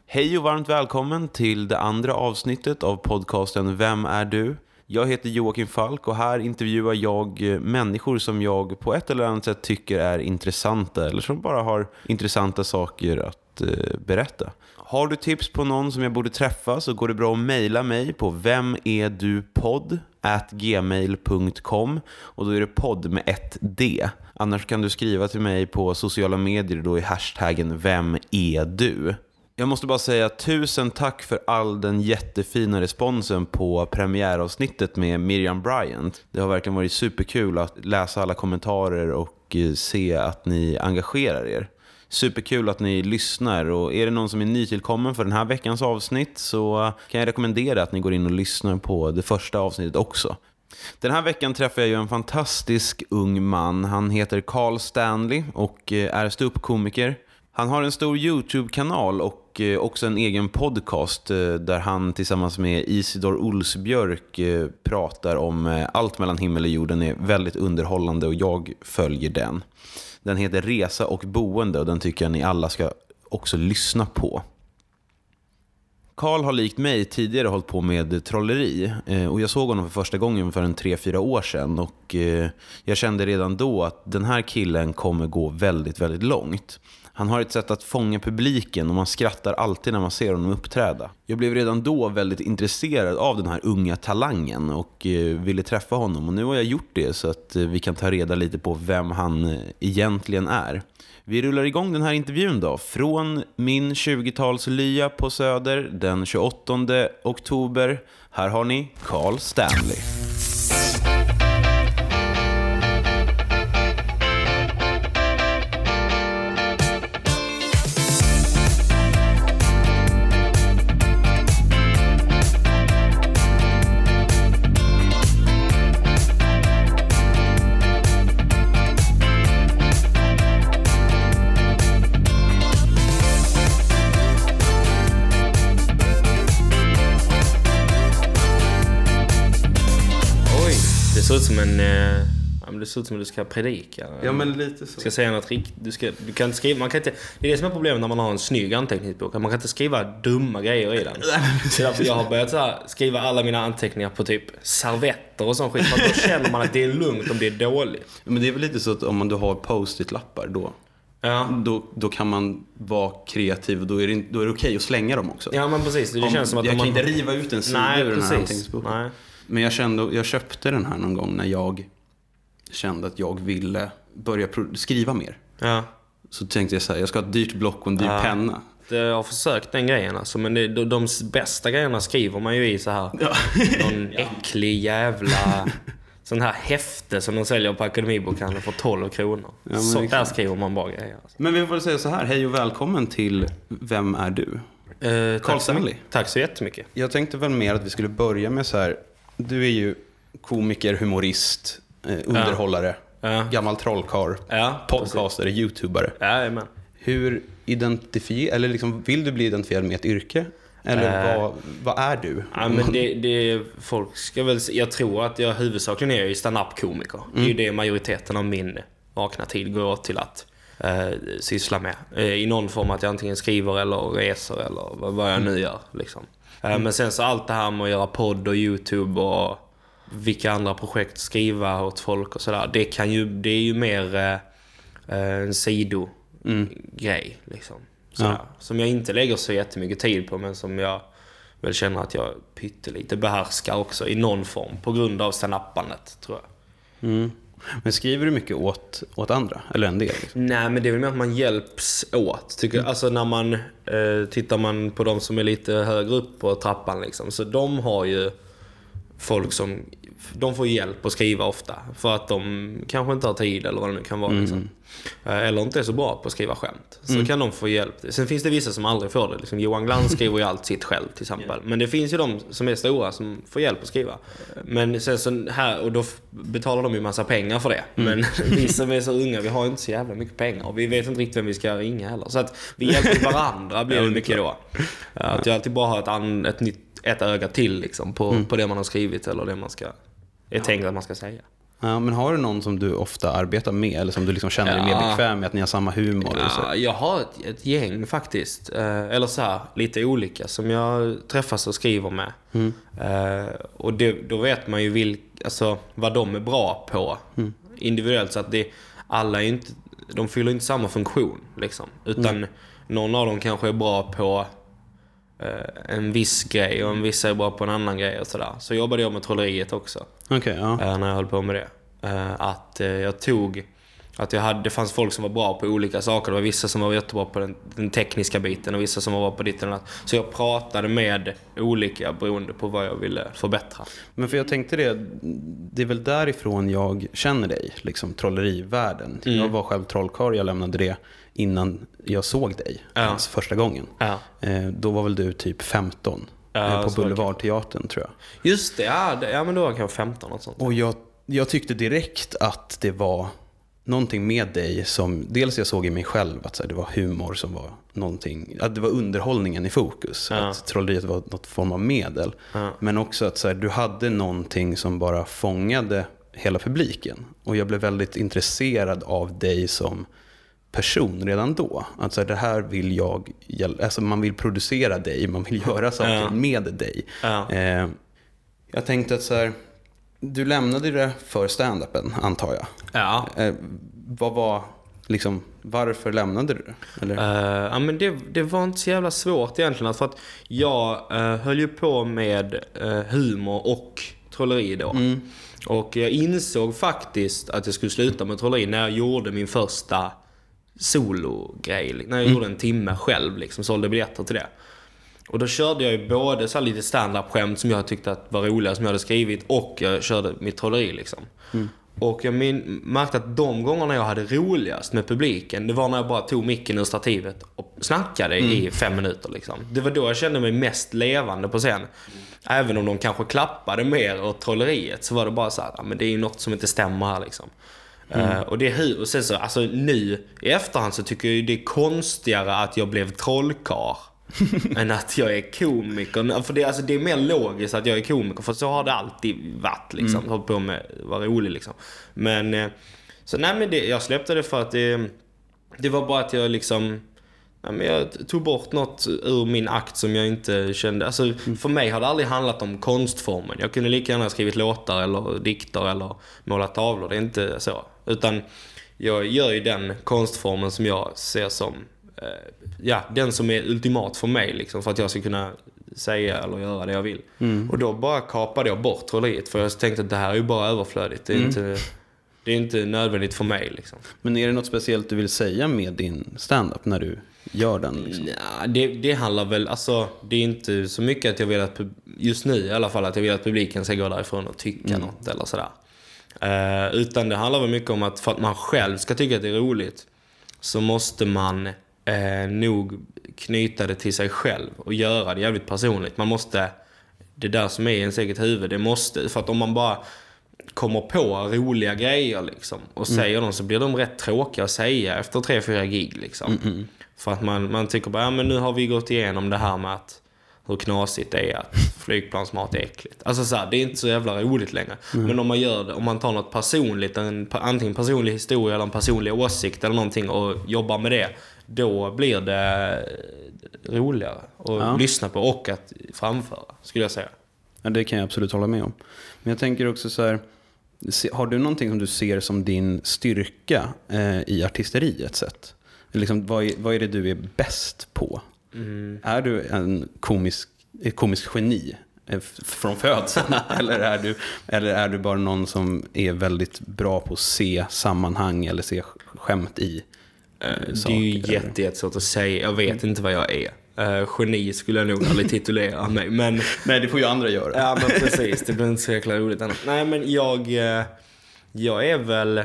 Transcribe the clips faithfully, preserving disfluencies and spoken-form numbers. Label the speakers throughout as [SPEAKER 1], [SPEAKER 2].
[SPEAKER 1] Hej och varmt välkommen till det andra avsnittet av podcasten Vem är du? Jag heter Joakim Falk och här intervjuar jag människor som jag på ett eller annat sätt tycker är intressanta eller som bara har intressanta saker att eh, berätta. Har du tips på någon som jag borde träffa så går det bra att mejla mig på vemedupodd at gmail punkt com och då är det podd med ett D. Annars kan du skriva till mig på sociala medier då i hashtaggen Vem är du? Jag måste bara säga tusen tack för all den jättefina responsen på premiäravsnittet med Miriam Bryant. Det har verkligen varit superkul att läsa alla kommentarer och se att ni engagerar er. Superkul att ni lyssnar, och är det någon som är nytillkommen för den här veckans avsnitt så kan jag rekommendera att ni går in och lyssnar på det första avsnittet också. Den här veckan träffar jag ju en fantastisk ung man. Han heter Carl Stanley och är ståuppkomiker. Han har en stor YouTube-kanal och också en egen podcast där han tillsammans med Isidor Olsbjörk pratar om allt mellan himmel och jorden. Den är väldigt underhållande och jag följer den. Den heter Resa och boende och den tycker jag ni alla ska också lyssna på. Carl har likt mig tidigare hållit på med trolleri och jag såg honom för första gången för en tre fyra år sedan och jag kände redan då att den här killen kommer gå väldigt, väldigt långt. Han har ett sätt att fånga publiken och man skrattar alltid när man ser honom uppträda. Jag blev redan då väldigt intresserad av den här unga talangen och ville träffa honom. Och nu har jag gjort det så att vi kan ta reda lite på vem han egentligen är. Vi rullar igång den här intervjun då. Från min tjugotalslya på Söder den tjugoåttonde oktober. Här har ni Carl Stanley.
[SPEAKER 2] Det ser ut som en eh, det ser ut som att du ska predika.
[SPEAKER 1] Ja, men lite så.
[SPEAKER 2] Ska säga något rikt, du ska du kan skriva, man kan inte, det är det som är problemet när man har en snygg anteckningsbok. Man kan inte skriva dumma grejer i den. Så därför jag har börjat så här, skriva alla mina anteckningar på typ servetter och sån skit, för då känner man att det är lugnt om det är dåligt.
[SPEAKER 1] Men det är väl lite så att om man då har post-it-lappar då
[SPEAKER 2] Ja.
[SPEAKER 1] Då, då kan man vara kreativ och då är det, då är det okej att slänga dem också.
[SPEAKER 2] Ja, men precis. Det
[SPEAKER 1] om,
[SPEAKER 2] känns som att
[SPEAKER 1] jag
[SPEAKER 2] man
[SPEAKER 1] kan inte riva ut en sida
[SPEAKER 2] Nej,
[SPEAKER 1] ur den här
[SPEAKER 2] precis.
[SPEAKER 1] anteckningsboken.
[SPEAKER 2] Nej.
[SPEAKER 1] Men jag kände, jag köpte den här någon gång när jag kände att jag ville börja pro- skriva mer.
[SPEAKER 2] Ja.
[SPEAKER 1] Så tänkte jag så här, jag ska ha ett dyrt block och en dyr
[SPEAKER 2] Ja.
[SPEAKER 1] penna.
[SPEAKER 2] Jag har försökt den grejen alltså, men det, de, de bästa grejerna skriver man ju i så här.
[SPEAKER 1] Ja.
[SPEAKER 2] Någon äcklig jävla sån här häfte som de säljer på Akademibokhandeln för tolv kronor. Ja, så där skriver man bara grejer alltså.
[SPEAKER 1] Men vi får säga så här, hej och välkommen till Vem är du?
[SPEAKER 2] Eh,
[SPEAKER 1] Carl Stanley.
[SPEAKER 2] Tack så jättemycket.
[SPEAKER 1] Jag tänkte väl mer att vi skulle börja med så här, du är ju komiker, humorist, eh, underhållare,
[SPEAKER 2] ja.
[SPEAKER 1] gammal trollkarl,
[SPEAKER 2] ja,
[SPEAKER 1] podcastare, youtubare.
[SPEAKER 2] Ja, men.
[SPEAKER 1] Hur identifierar, eller liksom, vill du bli identifierad med ett yrke? Eller äh, vad, vad är du?
[SPEAKER 2] Ja, men det, det, folk ska väl, jag tror att jag huvudsakligen är stand-up-komiker. Mm. Det är ju det majoriteten av min vakna tid går till att eh, syssla med. Eh, I någon form att jag antingen skriver eller reser eller vad, vad jag nu gör. Liksom. Eh, mm. Men sen så allt det här med att göra podd och YouTube och vilka andra projekt skriva åt folk och sådär. Det, kan ju, det är ju mer eh, en sidogrej. Mm. Liksom. Ja. Som jag inte lägger så jättemycket tid på, men som jag väl känner att jag pyttelite behärskar också i någon form på grund av stand-upandet, tror jag.
[SPEAKER 1] Mm. Men skriver du mycket åt, åt andra? Eller en del? Liksom?
[SPEAKER 2] Nej, men det är väl mer att man hjälps åt, tycker jag. Alltså när man eh, tittar man på de som är lite högre upp på trappan liksom, så de har ju folk som de får hjälp att skriva ofta för att de kanske inte har tid eller vad det nu kan vara. Mm. Liksom. Eller inte är så bra på att skriva skämt. Så mm. kan de få hjälp. Sen finns det vissa som aldrig får det. Liksom Johan Glans skriver ju allt sitt själv till exempel. Men det finns ju de som är stora som får hjälp att skriva. Men sen så här, och då betalar de ju massa pengar för det. Mm. Men vi som är så unga, vi har inte så jävla mycket pengar. Och vi vet inte riktigt vem vi ska ringa heller. Så att vi hjälper varandra blir det mycket då. Att jag alltid bara har ett, an, ett nytt ett öga till liksom, på, mm. på det man har skrivit eller det man ska är tänkt att man ska säga.
[SPEAKER 3] Ja, men har du någon som du ofta arbetar med eller som du liksom känner dig
[SPEAKER 2] Ja.
[SPEAKER 3] mer bekväm med, att ni har samma humor?
[SPEAKER 2] Ja,
[SPEAKER 3] och så?
[SPEAKER 2] jag har ett, ett gäng faktiskt. Eh, eller så här, lite olika som jag träffas och skriver med.
[SPEAKER 3] Mm.
[SPEAKER 2] Eh, och det, då vet man ju vilk, alltså, vad de är bra på mm. individuellt. Så att det, alla är inte, de fyller inte samma funktion. Liksom. Utan mm. någon av dem kanske är bra på eh, en viss grej och en vissa är bra på en annan grej. Och så, där. Så jobbade jag med trolleriet också.
[SPEAKER 3] Okay, ja.
[SPEAKER 2] eh, när jag höll på med det. Eh, att eh, jag tog... Att jag hade, det fanns folk som var bra på olika saker. Det var vissa som var jättebra på den, den tekniska biten och vissa som var bra på ditt och annat. Så jag pratade med olika beroende på vad jag ville förbättra.
[SPEAKER 3] Men för jag tänkte det, det är väl därifrån jag känner dig, liksom trollerivärlden. Mm. Jag var själv trollkarl, jag lämnade det innan jag såg dig ja. Alltså första gången.
[SPEAKER 2] Ja.
[SPEAKER 3] Eh, då var väl du typ femton
[SPEAKER 2] ja,
[SPEAKER 3] eh, på Boulevardteatern tror jag.
[SPEAKER 2] Just det, ja, det, ja men då var jag kanske femton och sånt.
[SPEAKER 3] Och jag, jag tyckte direkt att det var någonting med dig som, dels jag såg i mig själv att så här, det var humor som var någonting, att det var underhållningen i fokus, ja. Att trolleriet var något form av medel, ja. Men också att så här, du hade någonting som bara fångade hela publiken, och jag blev väldigt intresserad av dig som person redan då, att så här, det här vill jag, alltså man vill producera dig, man vill göra saker ja. Med dig, ja. eh, jag tänkte att så här, du lämnade det för stand-upen, antar jag.
[SPEAKER 2] Ja.
[SPEAKER 3] Eh, vad var, liksom, varför lämnade du det? Eller?
[SPEAKER 2] Uh, ja, men det, det var inte så jävla svårt egentligen. För att jag uh, höll ju på med uh, humor och trolleri då. Mm. Och jag insåg faktiskt att jag skulle sluta med trolleri när jag gjorde min första solo-grej. När jag mm. gjorde en timme själv, liksom, sålde biljetter till det. Och då körde jag ju både så lite stand-up-skämt som jag tyckte att var roliga, som jag hade skrivit, och jag körde mitt trolleri liksom. Mm. Och jag min, märkte att de gångerna jag hade roligast med publiken, det var när jag bara tog micken ur stativet och snackade mm. i fem minuter liksom. Det var då jag kände mig mest levande på scen. Även om de kanske klappade mer åt trolleriet, så var det bara så här, ja, men det är ju något som inte stämmer här liksom. Mm. Uh, och det är hur, och sen så, alltså nu i efterhand så tycker jag det är konstigare att jag blev trollkarl än att jag är komiker. För det, alltså, det är mer logiskt att jag är komiker, för så har det alltid varit liksom. Mm. Hållit på med att vara rolig liksom. Men så nej, men det, jag släppte det för att det, det var bara att jag liksom, nej, men jag tog bort något ur min akt som jag inte kände. Alltså, mm. för mig har det aldrig handlat om konstformen. Jag kunde lika gärna ha skrivit låtar eller dikter eller målat tavlor. Det är inte så. Utan jag gör ju den konstformen som jag ser som, ja, den som är ultimat för mig liksom, för att jag ska kunna säga eller göra det jag vill. Mm. Och då bara kapade jag bort trolleriet, för jag tänkte att det här är ju bara överflödigt. Det är, mm. inte, det är inte nödvändigt för mig liksom. Men
[SPEAKER 3] är det något speciellt du vill säga med din stand-up när du gör den liksom?
[SPEAKER 2] Ja, det, det handlar väl, alltså det är inte så mycket att jag vill att, just nu i alla fall, att jag vill att publiken ska gå därifrån och tycka mm. något eller sådär. Uh, utan det handlar väl mycket om att för att man själv ska tycka att det är roligt, så måste man Eh, nog knyta det till sig själv och göra det jävligt personligt. Man måste, det där som är i ens eget huvud, det måste, för att om man bara kommer på roliga grejer liksom, och mm. säger dem, så blir de rätt tråkiga att säga efter tre, fyra gig liksom. Mm -mm. För att man, man tycker bara, ja, men nu har vi gått igenom det här med att hur knasigt det är att flygplansmat är äckligt. Alltså så här, det är inte så jävla roligt längre. Mm. Men om man gör det, om man tar något personligt, en, antingen personlig historia eller en personlig åsikt eller någonting, och jobbar med det, då blir det roligare att ja. lyssna på och att framföra, skulle jag säga.
[SPEAKER 3] Ja, det kan jag absolut hålla med om. Men jag tänker också så här, har du någonting som du ser som din styrka eh, i artisteriet sett? Liksom, vad, är, vad är det du är bäst på? Mm. Är du en komisk, ett komisk geni från födseln eller, är du, eller är du bara någon som är väldigt bra på att se sammanhang eller se skämt i
[SPEAKER 2] uh, saker? Det är ju jätte, jättesvårt att säga. Jag vet inte vad jag är. Uh, geni skulle jag nog aldrig titulera mig, men
[SPEAKER 3] nej, det får ju andra göra.
[SPEAKER 2] Ja, men precis, det blir inte så jäkla roligt annars. Nej, men jag uh, jag är väl,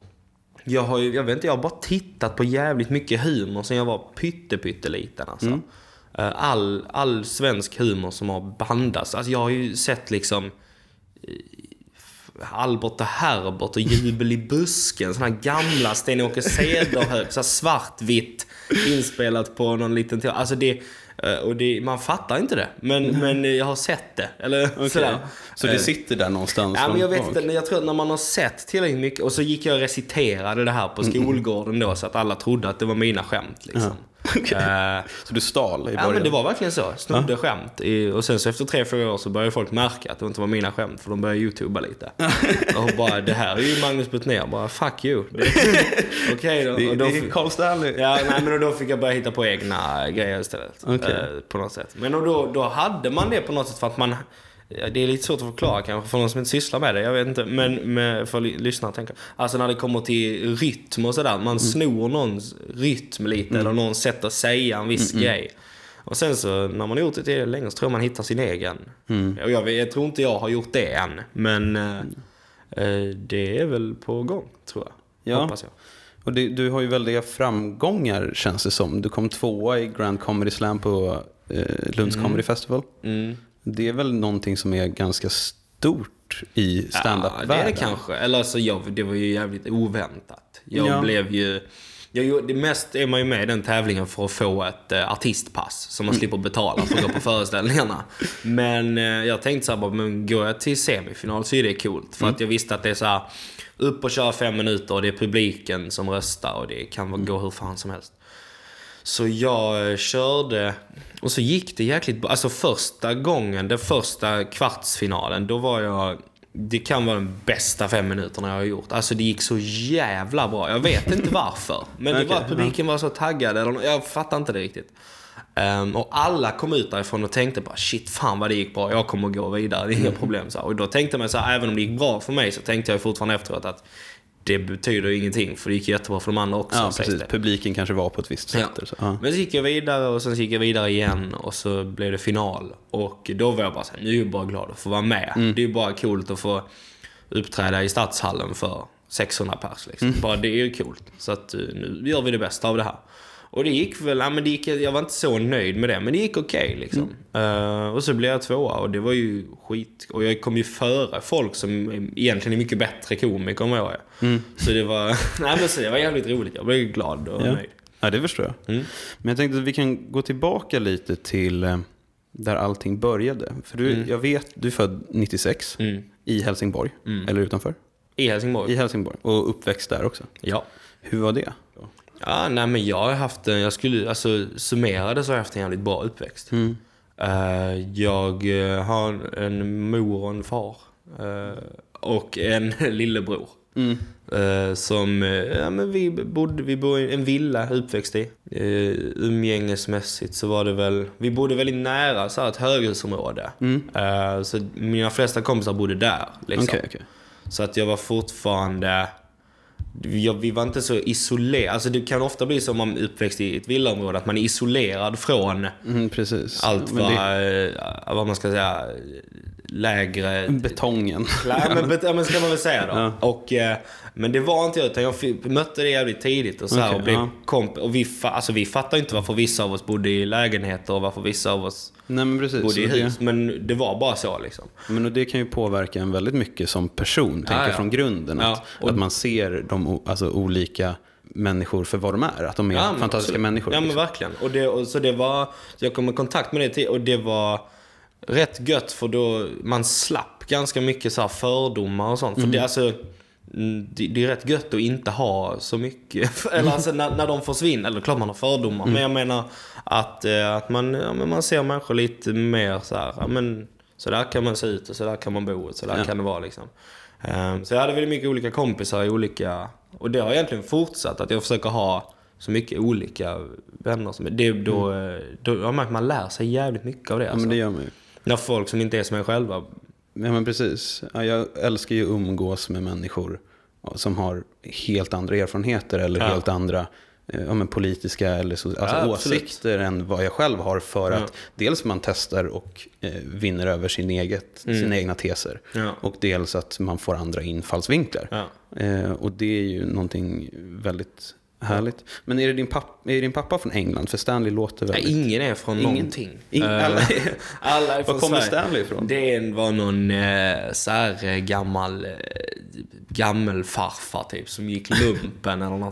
[SPEAKER 2] jag har ju, jag vet inte, jag har bara tittat på jävligt mycket humor sen jag var pytte pytte liten alltså. Mm. All, all svensk humor som har bandats. Alltså jag har ju sett liksom Albert och Herbert och Jubel i busken, såna här gamla Sten-Åke Cederhök, så svartvitt inspelat på någon liten teater. Alltså det, Och det, man fattar inte det. Men, mm. men jag har sett det. Eller
[SPEAKER 3] okay. sådär. Så det sitter där någonstans?
[SPEAKER 2] Ja, men jag vet inte. Jag tror att när man har sett tillräckligt mycket. Och så gick jag och reciterade det här på skolgården då. Så att alla trodde att det var mina skämt liksom.
[SPEAKER 3] Okay. Uh, så du stal i början?
[SPEAKER 2] Ja, men det var verkligen så. Snodde uh. skämt. I, och sen så efter tre, fyra år så började folk märka att det inte var mina skämt. För de började YouTuba lite. Och bara, det här är ju Magnus Betnér. Bara, fuck you. Okej okay, då.
[SPEAKER 3] Det,
[SPEAKER 2] och då
[SPEAKER 3] det är Carl Stanley.
[SPEAKER 2] Ja, nej, men då fick jag börja hitta på egna grejer istället.
[SPEAKER 3] Okay.
[SPEAKER 2] Uh, på något sätt. Men då, då hade man det på något sätt för att man... Det är lite svårt att förklara kanske för någon som inte sysslar med det. Jag vet inte, men med, för lyssnarna tänker. Alltså när det kommer till rytm och sådär. Man mm. snor någons rytm lite. Mm. Eller någon sätt att säga en viss mm. grej. Och sen så när man har gjort det till länge så tror jag man hittar sin egen. Mm. Och jag, jag tror inte jag har gjort det än. Men mm. eh, det är väl på gång, tror jag.
[SPEAKER 3] Ja.
[SPEAKER 2] Hoppas jag.
[SPEAKER 3] Och det, du har ju väldiga framgångar, känns det som. Du kom tvåa i Grand Comedy Slam på eh, Lunds mm. Comedy Festival. Mm. Det är väl någonting som är ganska stort i stand-up-världen.
[SPEAKER 2] Ja, det är det kanske. Eller alltså, jag, det var ju jävligt oväntat. Jag ja. blev ju... Jag, det mest är man ju med i den tävlingen för att få ett eh, artistpass som man mm. slipper betala för att gå på föreställningarna. Men eh, jag tänkte så här, bara, men går jag till semifinal så är det coolt. För mm. att jag visste att det är så här, upp och köra fem minuter och det är publiken som röstar och det kan mm. gå hur fan som helst. Så jag körde och så gick det jäkligt bra. Alltså första gången, den första kvartsfinalen, då var jag... Det kan vara den bästa fem minuterna jag har gjort. Alltså det gick så jävla bra. Jag vet inte varför. Men det okay, var att publiken var så taggad. Eller, jag fattar inte det riktigt. Um, och alla kom ut därifrån och tänkte bara, shit fan vad det gick bra. Jag kommer att gå vidare, det är inga problem. Så. Och då tänkte man så här, även om det gick bra för mig så tänkte jag fortfarande efteråt att det betyder ingenting, för det gick jättebra för de andra också.
[SPEAKER 3] Ja, precis. Publiken kanske var på ett visst sätt.
[SPEAKER 2] Ja.
[SPEAKER 3] Så. Ja.
[SPEAKER 2] Men så gick jag vidare och sen gick jag vidare igen och så blev det final. Och då var jag bara så här, nu är jag bara glad att få vara med. Mm. Det är ju bara coolt att få uppträda i Stadshallen för sexhundra pers. Liksom. Mm. Bara det är ju coolt. Så att nu gör vi det bästa av det här. Och det gick väl, ja, men det gick, jag var inte så nöjd med det, men det gick okej okay, liksom. Mm. Uh, och så blev jag tvåa och det var ju skit. Och jag kom ju före folk som egentligen är mycket bättre komiker än vad jag är. Mm. Så det var, nej, men så det var jävligt roligt, jag blev glad och
[SPEAKER 3] ja.
[SPEAKER 2] nöjd.
[SPEAKER 3] Ja, det förstår jag. Mm. Men jag tänkte att vi kan gå tillbaka lite till eh, där allting började. För du, mm. jag vet, du är född nittiosex mm. i Helsingborg, mm. eller utanför?
[SPEAKER 2] I Helsingborg.
[SPEAKER 3] I Helsingborg, och uppväxt där också.
[SPEAKER 2] Ja.
[SPEAKER 3] Hur var det?
[SPEAKER 2] Ja, nej men jag har haft en, jag skulle, alltså summerade så har jag haft en jävligt bra uppväxt. Mm. Uh, jag har en mor och en far. Uh, och en lillebror. Mm. Uh, som, ja men vi bodde, vi bodde i en villa uppväxt i. Uh, umgängesmässigt så var det väl, vi bodde väldigt nära så här ett höghusområde. Mm. Uh, så mina flesta kompisar bodde där liksom.
[SPEAKER 3] Okay, okay.
[SPEAKER 2] Så att jag var fortfarande... Vi, vi var inte så isolerade. Alltså det kan ofta bli som om man uppväxt i ett villaområde, att man är isolerad från
[SPEAKER 3] mm, precis.
[SPEAKER 2] allt vad, det... vad man ska säga, lägre
[SPEAKER 3] betongen.
[SPEAKER 2] Ja, men, bet- ja, men ska man väl säga då. Ja. Och, men det var inte jag, utan jag mötte det jävligt tidigt och så här, okay, och blev ja. komp- och vi, fa- alltså, vi fattar inte varför vissa av oss bodde i lägenheter och varför vissa av oss
[SPEAKER 3] Nej, men precis,
[SPEAKER 2] bodde i hus. Det... Men det var bara så liksom.
[SPEAKER 3] Men och det kan ju påverka en väldigt mycket som person, tänker ja, ja. från grunden. Att, ja, och... att man ser de alltså, olika människor för vad de är. Att de är ja, fantastiska absolut. människor.
[SPEAKER 2] Ja,
[SPEAKER 3] liksom.
[SPEAKER 2] men verkligen. Och, det, och så det var, jag kom i kontakt med det till, och det var rätt gött, för då man slapp ganska mycket så här fördomar och sånt. Mm. För det, alltså, det, det är rätt gött att inte ha så mycket. Eller alltså när, när de försvinner, eller klart man har fördomar. Mm. Men jag menar att, att man, ja, men man ser människor lite mer så här, ja, men så där kan man se ut och så där kan man bo och så där ja. kan det vara liksom. Um, så jag hade väldigt mycket olika kompisar i olika, och det har egentligen fortsatt att jag försöker ha så mycket olika vänner som det då, mm. då, då ja, man lär sig jävligt mycket av det.
[SPEAKER 3] Ja,
[SPEAKER 2] alltså.
[SPEAKER 3] Men det gör man ju.
[SPEAKER 2] När folk som inte är som en själva.
[SPEAKER 3] Ja, men precis. Ja, jag älskar ju att umgås med människor som har helt andra erfarenheter eller ja. helt andra ja, men politiska eller så, alltså ja, åsikter än vad jag själv har, för ja. att dels man testar och eh, vinner över sin eget, mm. sina egna teser ja. och dels att man får andra infallsvinklar. Ja. Eh, och det är ju någonting väldigt härligt. Men är det din pappa, är din pappa från England? För Stanley låter väldigt...
[SPEAKER 2] Nej, ingen är från ingen, någonting.
[SPEAKER 3] Ingen, alla, är,
[SPEAKER 2] alla är från
[SPEAKER 3] var kommer
[SPEAKER 2] Sverige.
[SPEAKER 3] Stanley ifrån?
[SPEAKER 2] Det var någon eh, så här gammal eh, gammal farfar typ som gick lumpen eller något.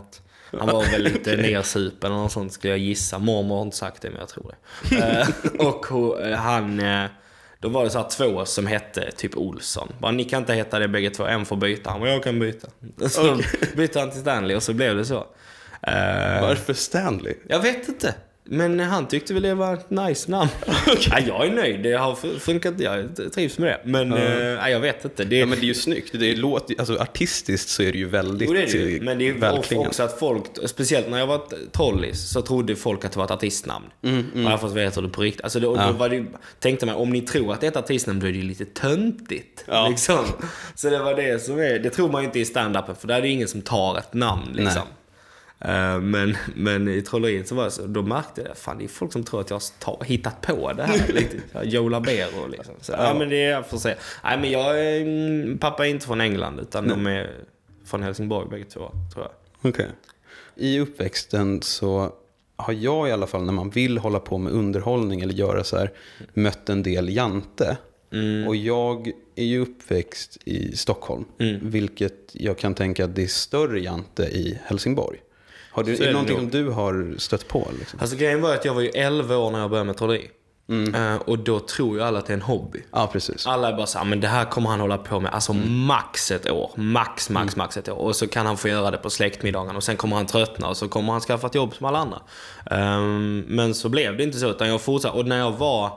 [SPEAKER 2] Han var väl lite nersupen eller något sånt, skulle jag gissa. Mormor har inte sagt det, men jag tror det. Och han... Då var det så här två som hette typ Olsson. Bara, ni kan inte heta det bägge två, en får byta. Han, men jag kan byta. Så okay. bytte han till Stanley och så blev det så.
[SPEAKER 3] Varför Stanley?
[SPEAKER 2] Jag vet inte. Men han tyckte väl det var ett nice namn. Okay. Ja, jag är nöjd, det har funkat, jag trivs med det. Men uh. äh, jag vet inte det...
[SPEAKER 3] Ja, men det är ju snyggt, det är låt, alltså, artistiskt så är det ju väldigt...
[SPEAKER 2] Jo, det är det ju. Men det är verkligen också att folk, speciellt när jag var trollis, så trodde folk att det var ett artistnamn. Mm, mm. Och jag fått veta det på riktigt. Alltså, det, ja. då var det, tänkte man, om ni tror att det är ett artistnamn, då är det ju lite töntigt. Ja. Liksom. Så det var det som är, det tror man inte i stand-upen, för där är det ingen som tar ett namn liksom. Nej. Uh, men, men i trolleriet så var det så, då märkte jag, fan det är folk som tror att jag har hittat på det här lite, Joe Labero liksom. Så, ja. ja men det är, jag får säga, nej men jag är, pappa är inte från England utan nej. De är från Helsingborg bägge två, tror jag.
[SPEAKER 3] Okej. Okay. I uppväxten så har jag i alla fall, när man vill hålla på med underhållning eller göra så här, mött en del jante. Mm. Och jag är ju uppväxt i Stockholm, mm. vilket jag kan tänka att det är större jante i Helsingborg. Har du, är det någonting som du har stött på? Liksom?
[SPEAKER 2] Alltså grejen var att jag var ju elva år när jag började med trolleri. Mm. Uh, och då tror ju alla att det är en hobby.
[SPEAKER 3] Ja, precis.
[SPEAKER 2] Alla är bara så här, men det här kommer han hålla på med alltså mm. max ett år. Max, max, mm. max ett år. Och så kan han få göra det på släktmiddagen. Och sen kommer han tröttna och så kommer han skaffa ett jobb som alla andra. Um, men så blev det inte så, utan jag fortsatte. Och när jag var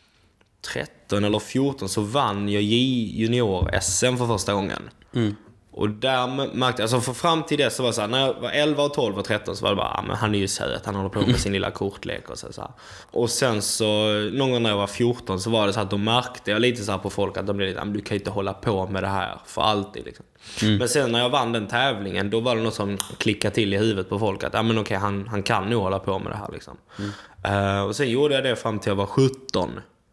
[SPEAKER 2] tretton eller fjorton så vann jag junior-S M för första gången. Mm. Och där märkte jag, alltså för fram till det så var det så här, när jag var elva och tolv och tretton så var det bara, ah, men han är ju söt, han håller på med sin lilla kortlek och så, så här. Och sen så, någon gång när jag var fjorton så var det så att då märkte jag lite så här på folk att de blev lite, ah, men du kan ju inte hålla på med det här för alltid liksom. Mm. Men sen när jag vann den tävlingen, då var det något som klickade till i huvudet på folk att, ja ah, men okej, han, han kan nog hålla på med det här liksom. Mm. Uh, och sen gjorde jag det fram till jag var sjutton.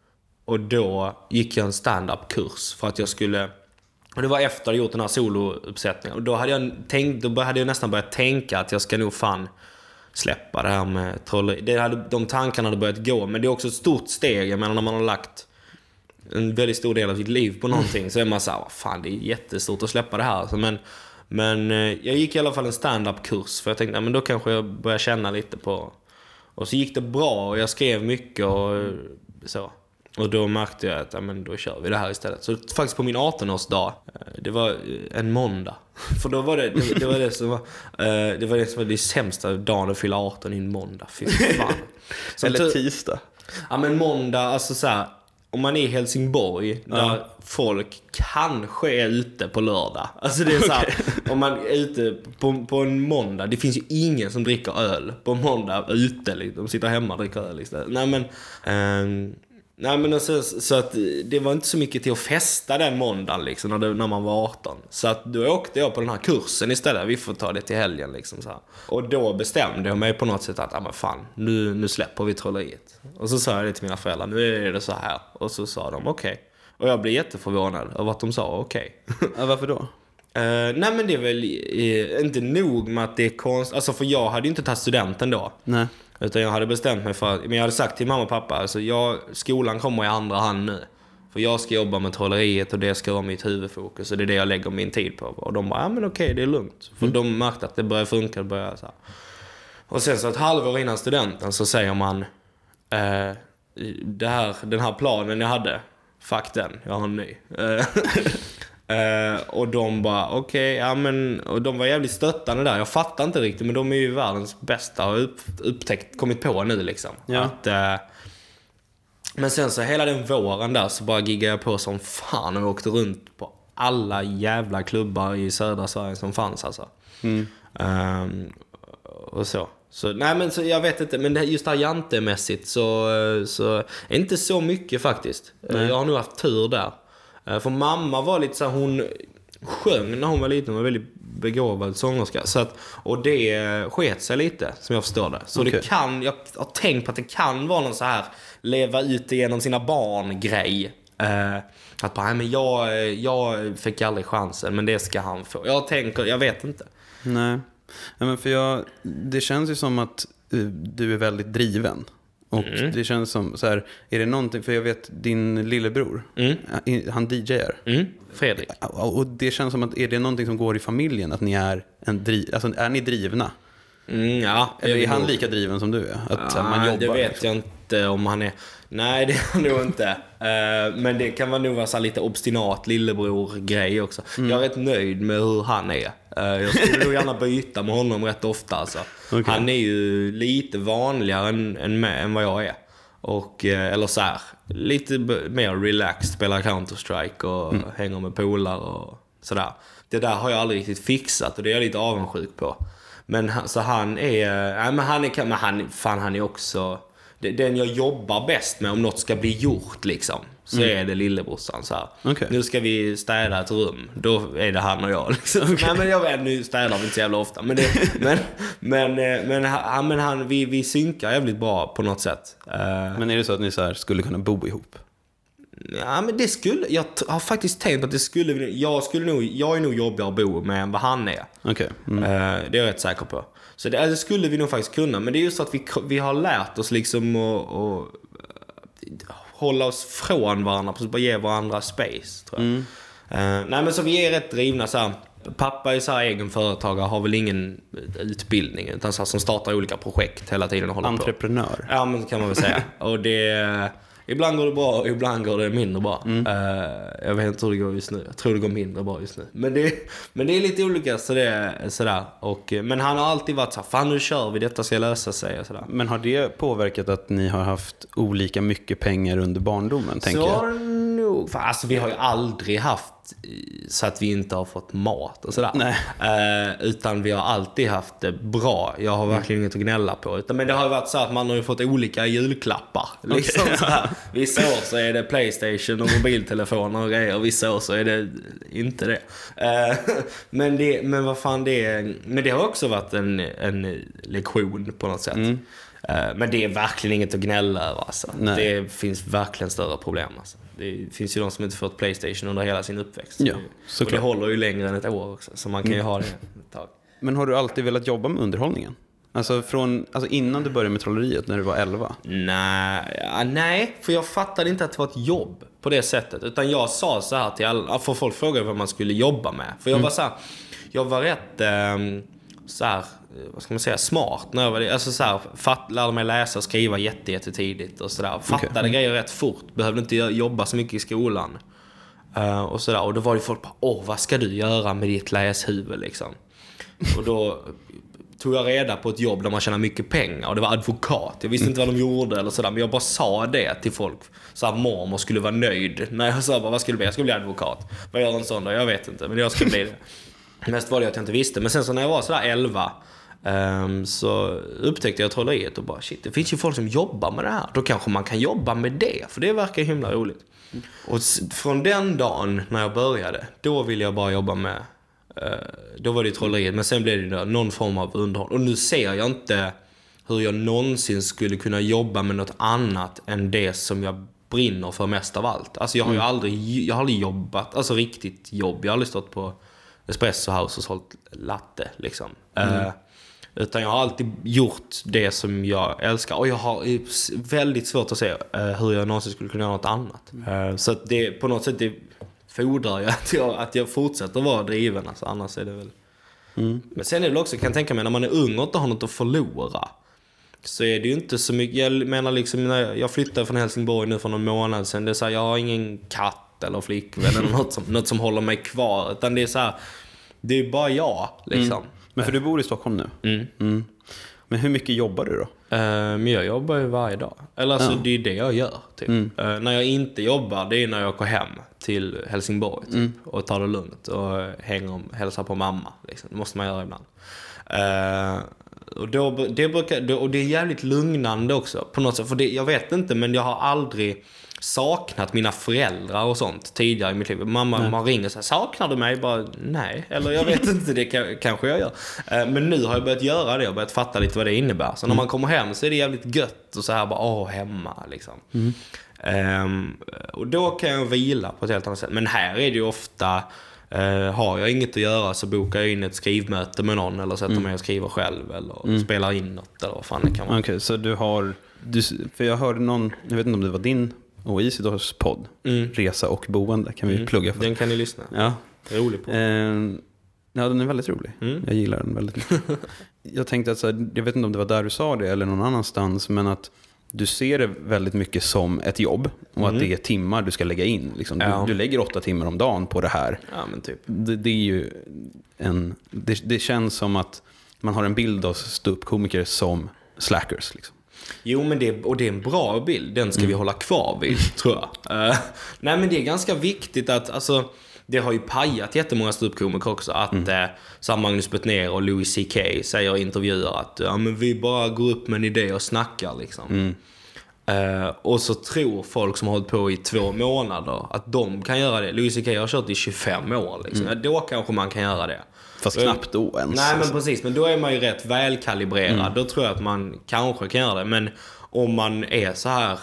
[SPEAKER 2] Och då gick jag en stand-up-kurs för att jag skulle... Och det var efter att jag gjort den här solouppsättningen. Och då hade jag, tänkt, då hade jag nästan börjat tänka att jag ska nog fan släppa det här med trolleri. Det hade, de tankarna hade börjat gå. Men det är också ett stort steg. Jag menar, när man har lagt en väldigt stor del av sitt liv på någonting mm. så är man så här, vad fan, det är jättestort att släppa det här. Alltså, men, men jag gick i alla fall en stand-up-kurs. För jag tänkte, ja, men då kanske jag börjar känna lite på... Och så gick det bra och jag skrev mycket och så... Och då märkte jag att ja, men då kör vi det här istället. Så faktiskt på min arton-årsdag, det var en måndag. För då var det det, det var det som var det var det som var det sämsta dagen att fylla arton i en måndag. Fy fan.
[SPEAKER 3] Eller tisdag.
[SPEAKER 2] Ja men måndag, alltså så här, om man är i Helsingborg där ja. folk kanske är ute på lördag. Alltså det är så här, okay. om man är ute på, på en måndag, det finns ju ingen som dricker öl på måndag ute liksom. De sitter hemma och dricker öl istället. Nej men um, Nej men alltså, så att det var inte så mycket till att festa den måndagen liksom, när, det, när man var arton. Så att då åkte jag på den här kursen istället. Vi får ta det till helgen liksom så här. Och då bestämde jag mig på något sätt att ja men fan, nu, nu släpper vi trolleriet. Och så sa jag det till mina föräldrar, nu är det så här. Och så sa de okej. Okay. Och jag blev jätteförvånad över att de sa okej. Okay.
[SPEAKER 3] Ja, varför då?
[SPEAKER 2] Uh, nej men det är väl uh, inte nog med att det är konst. Alltså för jag hade ju inte tagit studenten då. Nej. Utan jag hade bestämt mig för, men jag hade sagt till mamma och pappa, alltså jag, skolan kommer i andra hand nu. För jag ska jobba med trolleriet och det ska vara mitt huvudfokus. Och det är det jag lägger min tid på. Och de bara, ja men okej, det är lugnt. För mm. de märkte att det började funka, det började så här. Och sen så ett halvår innan studenten så säger man, eh, det här, den här planen jag hade, fuck den, jag har en ny. Uh, och de bara okej, okay, ja men och de var jävligt stöttande där. Jag fattar inte riktigt, men de är ju världens bästa och upp, upptäckt, kommit på nu liksom. Ja. Att, uh, men sen så hela den våren där så bara giggade jag på som fan och åkte runt på alla jävla klubbar i södra Sverige som fanns alltså. Mm. Um, och så. Så nej men så jag vet inte, men det, just det här jantemässigt så så inte så mycket faktiskt. Nej. Jag har nog haft tur där. För mamma var lite så här, hon sjöng när hon var liten, hon var väldigt begåvad sångerska. Så att, och det sket sig lite, som jag förstår det. Så okay. det kan, jag har tänkt på att det kan vara någon så här leva ut genom sina barn grej. Uh, att bara, nej, men jag, jag fick aldrig chansen, men det ska han få. Jag tänker, jag vet inte.
[SPEAKER 3] Nej, ja, men för jag, det känns ju som att uh, du är väldigt driven. Och mm. det känns som så här, är det någonting, för jag vet din lillebror, mm. han D J:ar.
[SPEAKER 2] Mm. Fredrik.
[SPEAKER 3] Och det känns som att, är det någonting som går i familjen, att ni är en driv, alltså är ni drivna?
[SPEAKER 2] Mm, ja.
[SPEAKER 3] Eller är han lika driven som du är? Att
[SPEAKER 2] ja,
[SPEAKER 3] man jobbar,
[SPEAKER 2] det vet
[SPEAKER 3] liksom.
[SPEAKER 2] jag inte om han är. Nej, det är han nog inte. uh, Men det kan vara nog vara så lite obstinat lillebror-grej också. mm. Jag är rätt nöjd med hur han är. uh, Jag skulle nog gärna byta med honom rätt ofta alltså. Okay. Han är ju lite vanligare än, än, med, än vad jag är. Och, eller så här, lite mer relaxed, spelar Counter-Strike och mm. hänger med polare och sådär. Det där har jag aldrig riktigt fixat och det är jag lite avundsjuk på. Men så han är, nej men han är, men han, fan han är också, det, den jag jobbar bäst med om något ska bli gjort liksom. Så mm. är det lillebrorsan så här. Okay. Nu ska vi städa ett rum. Då är det han och jag liksom. Okay. Nej men jag vet, nu städar vi inte så jävla ofta. Men, det, men, men, men, han, men han, vi, vi synkar jävligt bra på något sätt.
[SPEAKER 3] Men är det så att ni så här skulle kunna bo ihop?
[SPEAKER 2] Ja men det skulle, jag har faktiskt tänkt att det skulle, jag skulle nog, jag är nog jobbigare att bo med än vad han är.
[SPEAKER 3] Okay. Mm.
[SPEAKER 2] Det är jag rätt säker på. Så det, det skulle vi nog faktiskt kunna. Men det är just att vi, vi har lärt oss liksom att hålla oss från varandra, bara ge varandra space, tror jag. Mm. Uh, nej men så vi är rätt drivna så här. Pappa är så här egen företagare, har väl ingen utbildning utan så här, som startar olika projekt hela tiden och håller
[SPEAKER 3] entreprenör.
[SPEAKER 2] På. Ja men kan man väl säga. Och det ibland går det bra, ibland går det mindre bra. Mm. Uh, jag vet inte hur det går just nu. Jag tror det går mindre bra just nu. Men det, men det är lite olika så det är sådär. Och, men han har alltid varit så här, fan nu kör vi, detta ska lösa sig och sådär.
[SPEAKER 3] Men har det påverkat att ni har haft olika mycket pengar under barndomen, tänker jag?
[SPEAKER 2] Så nog, för alltså vi har ju aldrig haft så att vi inte har fått mat och sådär.
[SPEAKER 3] Nej.
[SPEAKER 2] Uh, utan vi har alltid haft det bra. Jag har verkligen mm. inget att gnälla på. Utan, men det har ju varit så att man har ju fått olika julklappar. Liksom, okay. Så här. Vissa år så är det PlayStation och mobiltelefoner och grejer. Och vissa år så är det inte det. Uh, men, det men vad fan det är. Men det har också varit en, en lektion på något sätt. Mm. Uh, men det är verkligen inget att gnälla över. Alltså. Det finns verkligen större problem. Alltså. Det finns ju de som inte fått PlayStation under hela sin uppväxt. Ja, och det håller ju längre än ett år också. Så man kan ju mm. ha det ett tag.
[SPEAKER 3] Men har du alltid velat jobba med underhållningen? Alltså, från, alltså innan du började med trolleriet när du var elva?
[SPEAKER 2] Nej, ja, nej, för jag fattade inte att det var ett jobb på det sättet. Utan jag sa så här till alla, för folk frågade vad man skulle jobba med. För jag mm. var så här, jag var rätt eh, så här, vad ska man säga, smart när jag var det. Alltså så här, fatt, lärde mig läsa och skriva jätte, jätte tidigt och sådär. Fattade okay. grejer rätt fort, behövde inte jobba så mycket i skolan. Uh, och sådär, och då var det folk bara, åh, vad ska du göra med ditt läshuvud liksom? Och då tog jag reda på ett jobb där man tjänar mycket pengar och det var advokat. Jag visste inte vad de gjorde eller sådär, men jag bara sa det till folk. Så att mormor skulle vara nöjd när jag sa bara, vad skulle du bli? Jag skulle bli advokat. Vad gör en sån då? Jag vet inte, men jag skulle bli det. Mest var det att jag inte visste. Men sen så när jag var sådär elva um, så upptäckte jag trolleriet och bara, shit, det finns ju folk som jobbar med det här. Då kanske man kan jobba med det, för det verkar himla roligt. Mm. Och från den dagen när jag började, då ville jag bara jobba med uh, då var det trolleriet, men sen blev det där, någon form av underhåll. Och nu ser jag inte hur jag någonsin skulle kunna jobba med något annat än det som jag brinner för mest av allt. Alltså jag har ju aldrig, jag har aldrig jobbat, alltså riktigt jobb. Jag har aldrig stått på Espresso House och sålt latte liksom. Mm. Uh, utan jag har alltid gjort det som jag älskar. Och jag har väldigt svårt att se uh, hur jag någonsin skulle kunna göra något annat. Uh, så att det på något sätt det fordrar jag att jag, att jag fortsätter vara driven. Alltså, annars är det väl... Mm. Men sen är det väl också, kan jag tänka mig, när man är ung och inte har något att förlora, så är det ju inte så mycket. Jag menar liksom, när jag flyttade från Helsingborg nu för någon månad sedan, det är så här, jag har ingen katt eller flickvän eller något som, något som håller mig kvar, utan det är så här, det är bara jag liksom. Mm.
[SPEAKER 3] Men för du bor i Stockholm nu. Mm. Mm. Men hur mycket jobbar du då?
[SPEAKER 2] Uh, men jag jobbar ju varje dag. Eller alltså, ja. Det är det jag gör typ. Mm. Uh, när jag inte jobbar, det är när jag går hem till Helsingborg typ, mm. och tar det lugnt och hänger och hälsar på mamma liksom. Det måste man göra ibland. Uh, och, då, det brukar, och det är jävligt lugnande också på något sätt. För det, jag vet inte, men jag har aldrig saknat mina föräldrar och sånt tidigare i mitt liv. Mamma man ringer och säger, saknar du mig? Bara, nej, eller jag vet inte, det kan, kanske jag gör. Men nu har jag börjat göra det och börjat fatta lite vad det innebär. Så mm. när man kommer hem så är det jävligt gött och så här bara, åh, hemma liksom. Mm. Um, och då kan jag vila på ett helt annat sätt. Men här är det ju ofta, uh, har jag inget att göra så bokar jag in ett skrivmöte med någon eller sätter mm. mig och skriver själv eller mm. spelar in något eller vad fan det kan vara.
[SPEAKER 3] Okej, okay, så du har, du, för jag hörde någon, jag vet inte om det var din och Isidors podd, mm. Resa och boende, kan vi mm. plugga för.
[SPEAKER 2] Den kan ni lyssna.
[SPEAKER 3] Ja.
[SPEAKER 2] Rolig podd.
[SPEAKER 3] Eh, ja, den är väldigt rolig. Mm. Jag gillar den väldigt mycket. jag tänkte att så här, jag vet inte om det var där du sa det eller någon annanstans, men att du ser det väldigt mycket som ett jobb och mm. att det är timmar du ska lägga in. Liksom.
[SPEAKER 2] Ja.
[SPEAKER 3] Du, du lägger åtta timmar om dagen på det här.
[SPEAKER 2] Ja, men typ.
[SPEAKER 3] Det, det är ju en, det, det känns som att man har en bild av ståuppkomiker som slackers. Liksom.
[SPEAKER 2] Jo, men det, och det är en bra bild. Den ska mm. vi hålla kvar vid, tror jag. Uh, nej, men det är ganska viktigt att, alltså, det har ju pajat jättemånga ståuppkomiker också att mm. eh, så Magnus Bettner och Louis C K säger i intervjuer att ja, men vi bara går upp med en idé och snackar liksom. Mm. Uh, och så tror folk som har hållit på i två månader att de kan göra det. Louis C K har kört i tjugofem år liksom. Mm. Då kanske man kan göra det.
[SPEAKER 3] Fast uh, knappt då ens.
[SPEAKER 2] Nej, men precis. Men då är man ju rätt välkalibrerad. Mm. Då tror jag att man kanske kan göra det. Men om man är så här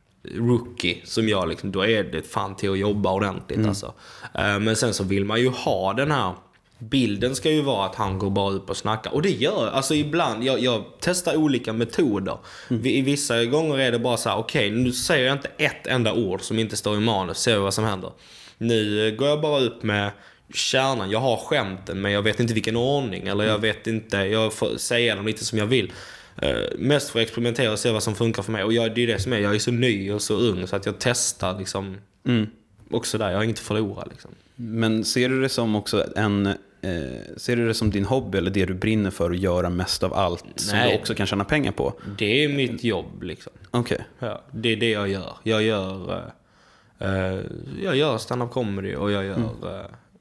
[SPEAKER 2] rookie som jag liksom, då är det fan till att jobba ordentligt mm. alltså. Uh, men sen så vill man ju ha den här bilden, ska ju vara att han går bara upp och snackar. Och det gör, alltså ibland, jag, jag testar olika metoder. Mm. I vissa gånger är det bara så här: okej, okay, nu säger jag inte ett enda ord som inte står i manus, ser vi vad som händer. Nu går jag bara upp med kärnan, jag har skämten men jag vet inte vilken ordning, eller jag vet inte, jag får säga dem lite som jag vill. Uh, mest för att experimentera och se vad som funkar för mig. Och jag, det är det som är, jag är så ny och så ung så att jag testar liksom mm. också där, jag har inget att förlora liksom.
[SPEAKER 3] Men ser du det som också en eh, ser du det som din hobby eller det du brinner för att göra mest av allt? Nej, som du också kan tjäna pengar på?
[SPEAKER 2] Det är mitt jobb liksom.
[SPEAKER 3] Okej.
[SPEAKER 2] Okay. Ja, det är det jag gör. Jag gör uh, jag gör stand-up comedy och jag gör mm. uh,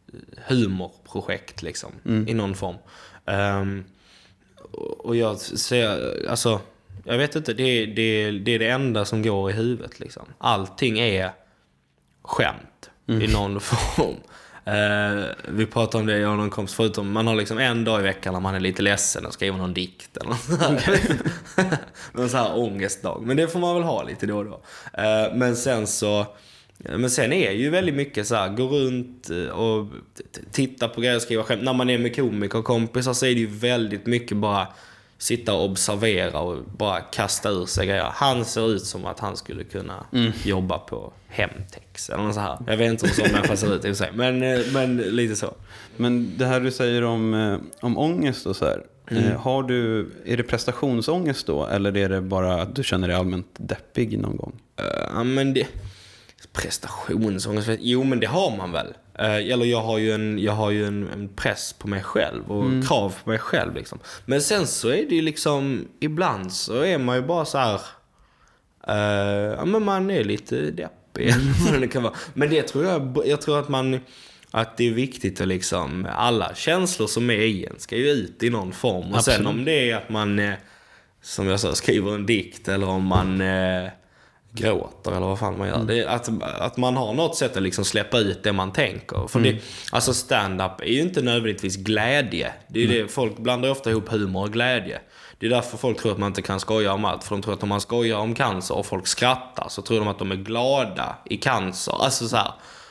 [SPEAKER 2] humorprojekt liksom mm. i någon form. Um, och jag ser, alltså jag vet inte, det, det, det är det enda som går i huvudet liksom. Allting är skämt mm. i någon form. Uh, vi pratar om det, jag har någon kompis förutom, man har liksom en dag i veckan när man är lite ledsen och skriver någon dikt eller något så här. Någon så här ångestdag. Men det får man väl ha lite då och då. Uh, men sen så Men sen är ju väldigt mycket så här, gå runt och titta på grejer och skriva skämt. När man är med komiker och kompisar så är det ju väldigt mycket bara sitta och observera och bara kasta ur sig grejer. Han ser ut som att han skulle kunna mm. jobba på Hemtex eller något så här. Jag vet inte hur sån människa ser ut i sig, men, men lite så.
[SPEAKER 3] Men det här du säger om, om ångest och så här. Mm. Har du, är det prestationsångest då? Eller är det bara att du känner dig allmänt deppig någon gång?
[SPEAKER 2] Ja, uh, men det... prestationsångest, jo men det har man väl. Uh, eller jag har ju en jag har ju en, en press på mig själv och mm. krav på mig själv liksom. Men sen så är det ju liksom ibland så är man ju bara så här uh, ja men man är lite deppig eller det kan vara. Men det tror jag jag tror att man att det är viktigt att liksom alla känslor som är i en ska ju ut i någon form. Och
[SPEAKER 3] Absolut.
[SPEAKER 2] Sen om det är att man uh, som jag sa skriver en dikt eller om man uh, gråter eller vad fan man gör. Mm. Det är att, att man har något sätt att liksom släppa ut det man tänker. För mm. det, alltså stand-up är ju inte nödvändigtvis glädje. Det är mm. det, folk blandar ofta ihop humor och glädje. Det är därför folk tror att man inte kan skoja om allt. För de tror att om man skojar om cancer och folk skrattar så tror de att de är glada i cancer. Alltså så här.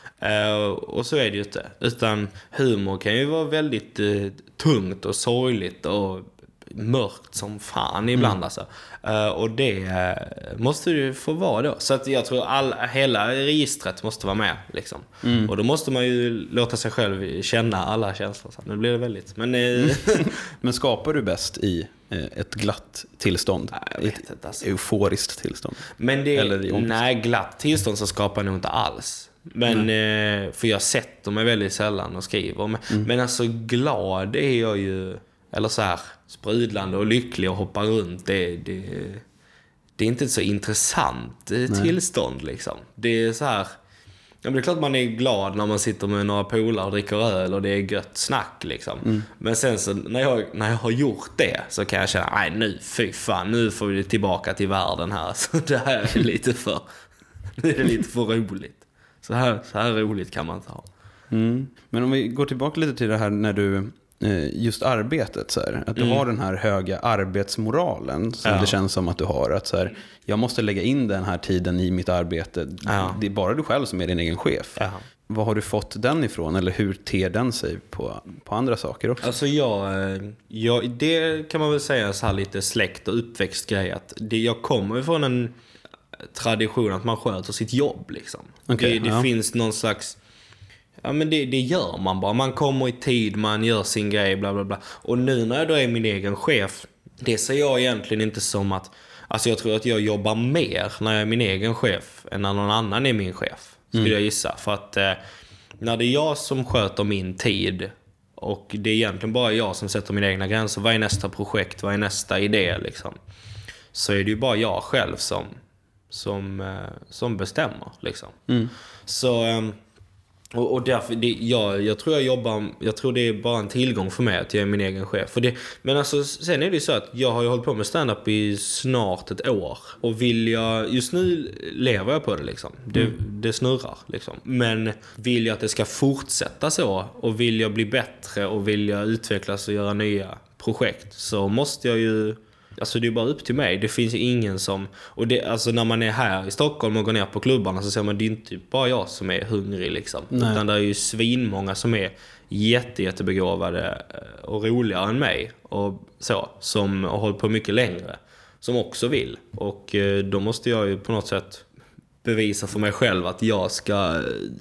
[SPEAKER 2] Uh, och så är det ju inte. Utan humor kan ju vara väldigt uh, tungt och sorgligt och mörkt som fan ibland mm. alltså. Uh, och det uh, måste du få vara då. Så att jag tror all, hela registret måste vara med liksom. Mm. Och då måste man ju låta sig själv känna alla känslor. Så nu blir det väldigt. Men, uh,
[SPEAKER 3] Men skapar du bäst i uh, ett glatt tillstånd?
[SPEAKER 2] Jag vet inte, alltså.
[SPEAKER 3] Euforiskt tillstånd?
[SPEAKER 2] Men det, Eller nej, glatt tillstånd så skapar jag nog inte alls. Men uh, för jag sätter mig väldigt sällan och skriver. Men, mm. men alltså glad är jag ju. Eller så här sprudlande och lycklig och hoppa runt. Det, det, det är inte ett så intressant Nej. tillstånd liksom. Det är så här. Ja, men det är klart man är glad när man sitter med några polare och dricker öl och det är gött snack liksom. Mm. Men sen så när jag, när jag har gjort det så kan jag känna, nej nu, fy fan, nu får vi tillbaka till världen här. Så det här är lite för, nu är det lite för roligt. Så här, så här roligt kan man inte ha.
[SPEAKER 3] Mm. Men om vi går tillbaka lite till det här när du just arbetet så här, att du mm. har den här höga arbetsmoralen som ja. det känns som att du har, att så här, jag måste lägga in den här tiden i mitt arbete. Ja. Det är bara du själv som är din egen chef. Ja. Vad har du fått den ifrån, eller hur ter den sig på, på andra saker också?
[SPEAKER 2] Alltså jag, jag, det kan man väl säga så här lite släkt och uppväxtgrej, att det, jag kommer från en tradition att man sköter sitt jobb liksom. Okay, det det ja. finns någon slags Ja, men det, det gör man bara. Man kommer i tid, man gör sin grej, bla bla bla. Och nu när jag då är min egen chef, det ser jag egentligen inte som att... Alltså jag tror att jag jobbar mer när jag är min egen chef än när någon annan är min chef. Skulle mm. jag gissa. För att eh, när det är jag som sköter min tid och det är egentligen bara jag som sätter mina egna gränser. Vad är nästa projekt? Vad är nästa idé liksom? Så är det ju bara jag själv som, som, eh, som bestämmer liksom. Mm. Så... Eh, Och, och därför, det, ja, jag tror jag jobbar, jag tror det är bara en tillgång för mig att jag är min egen chef. För det, men alltså, sen är det ju så att jag har ju hållit på med stand-up i snart ett år. Och vill jag, just nu lever jag på det liksom. Det, mm. det snurrar liksom. Men vill jag att det ska fortsätta så, och vill jag bli bättre och vill jag utvecklas och göra nya projekt, så måste jag ju... Alltså det är bara upp till mig. Det finns ju ingen som... Och det, alltså när man är här i Stockholm och går ner på klubbarna så ser man, det är inte bara jag som är hungrig liksom. Nej. Utan det är ju svinmånga som är jätte, jättebegåvade och roligare än mig. Och så. Som har hållit på mycket längre. Som också vill. Och då måste jag ju på något sätt bevisa för mig själv att jag ska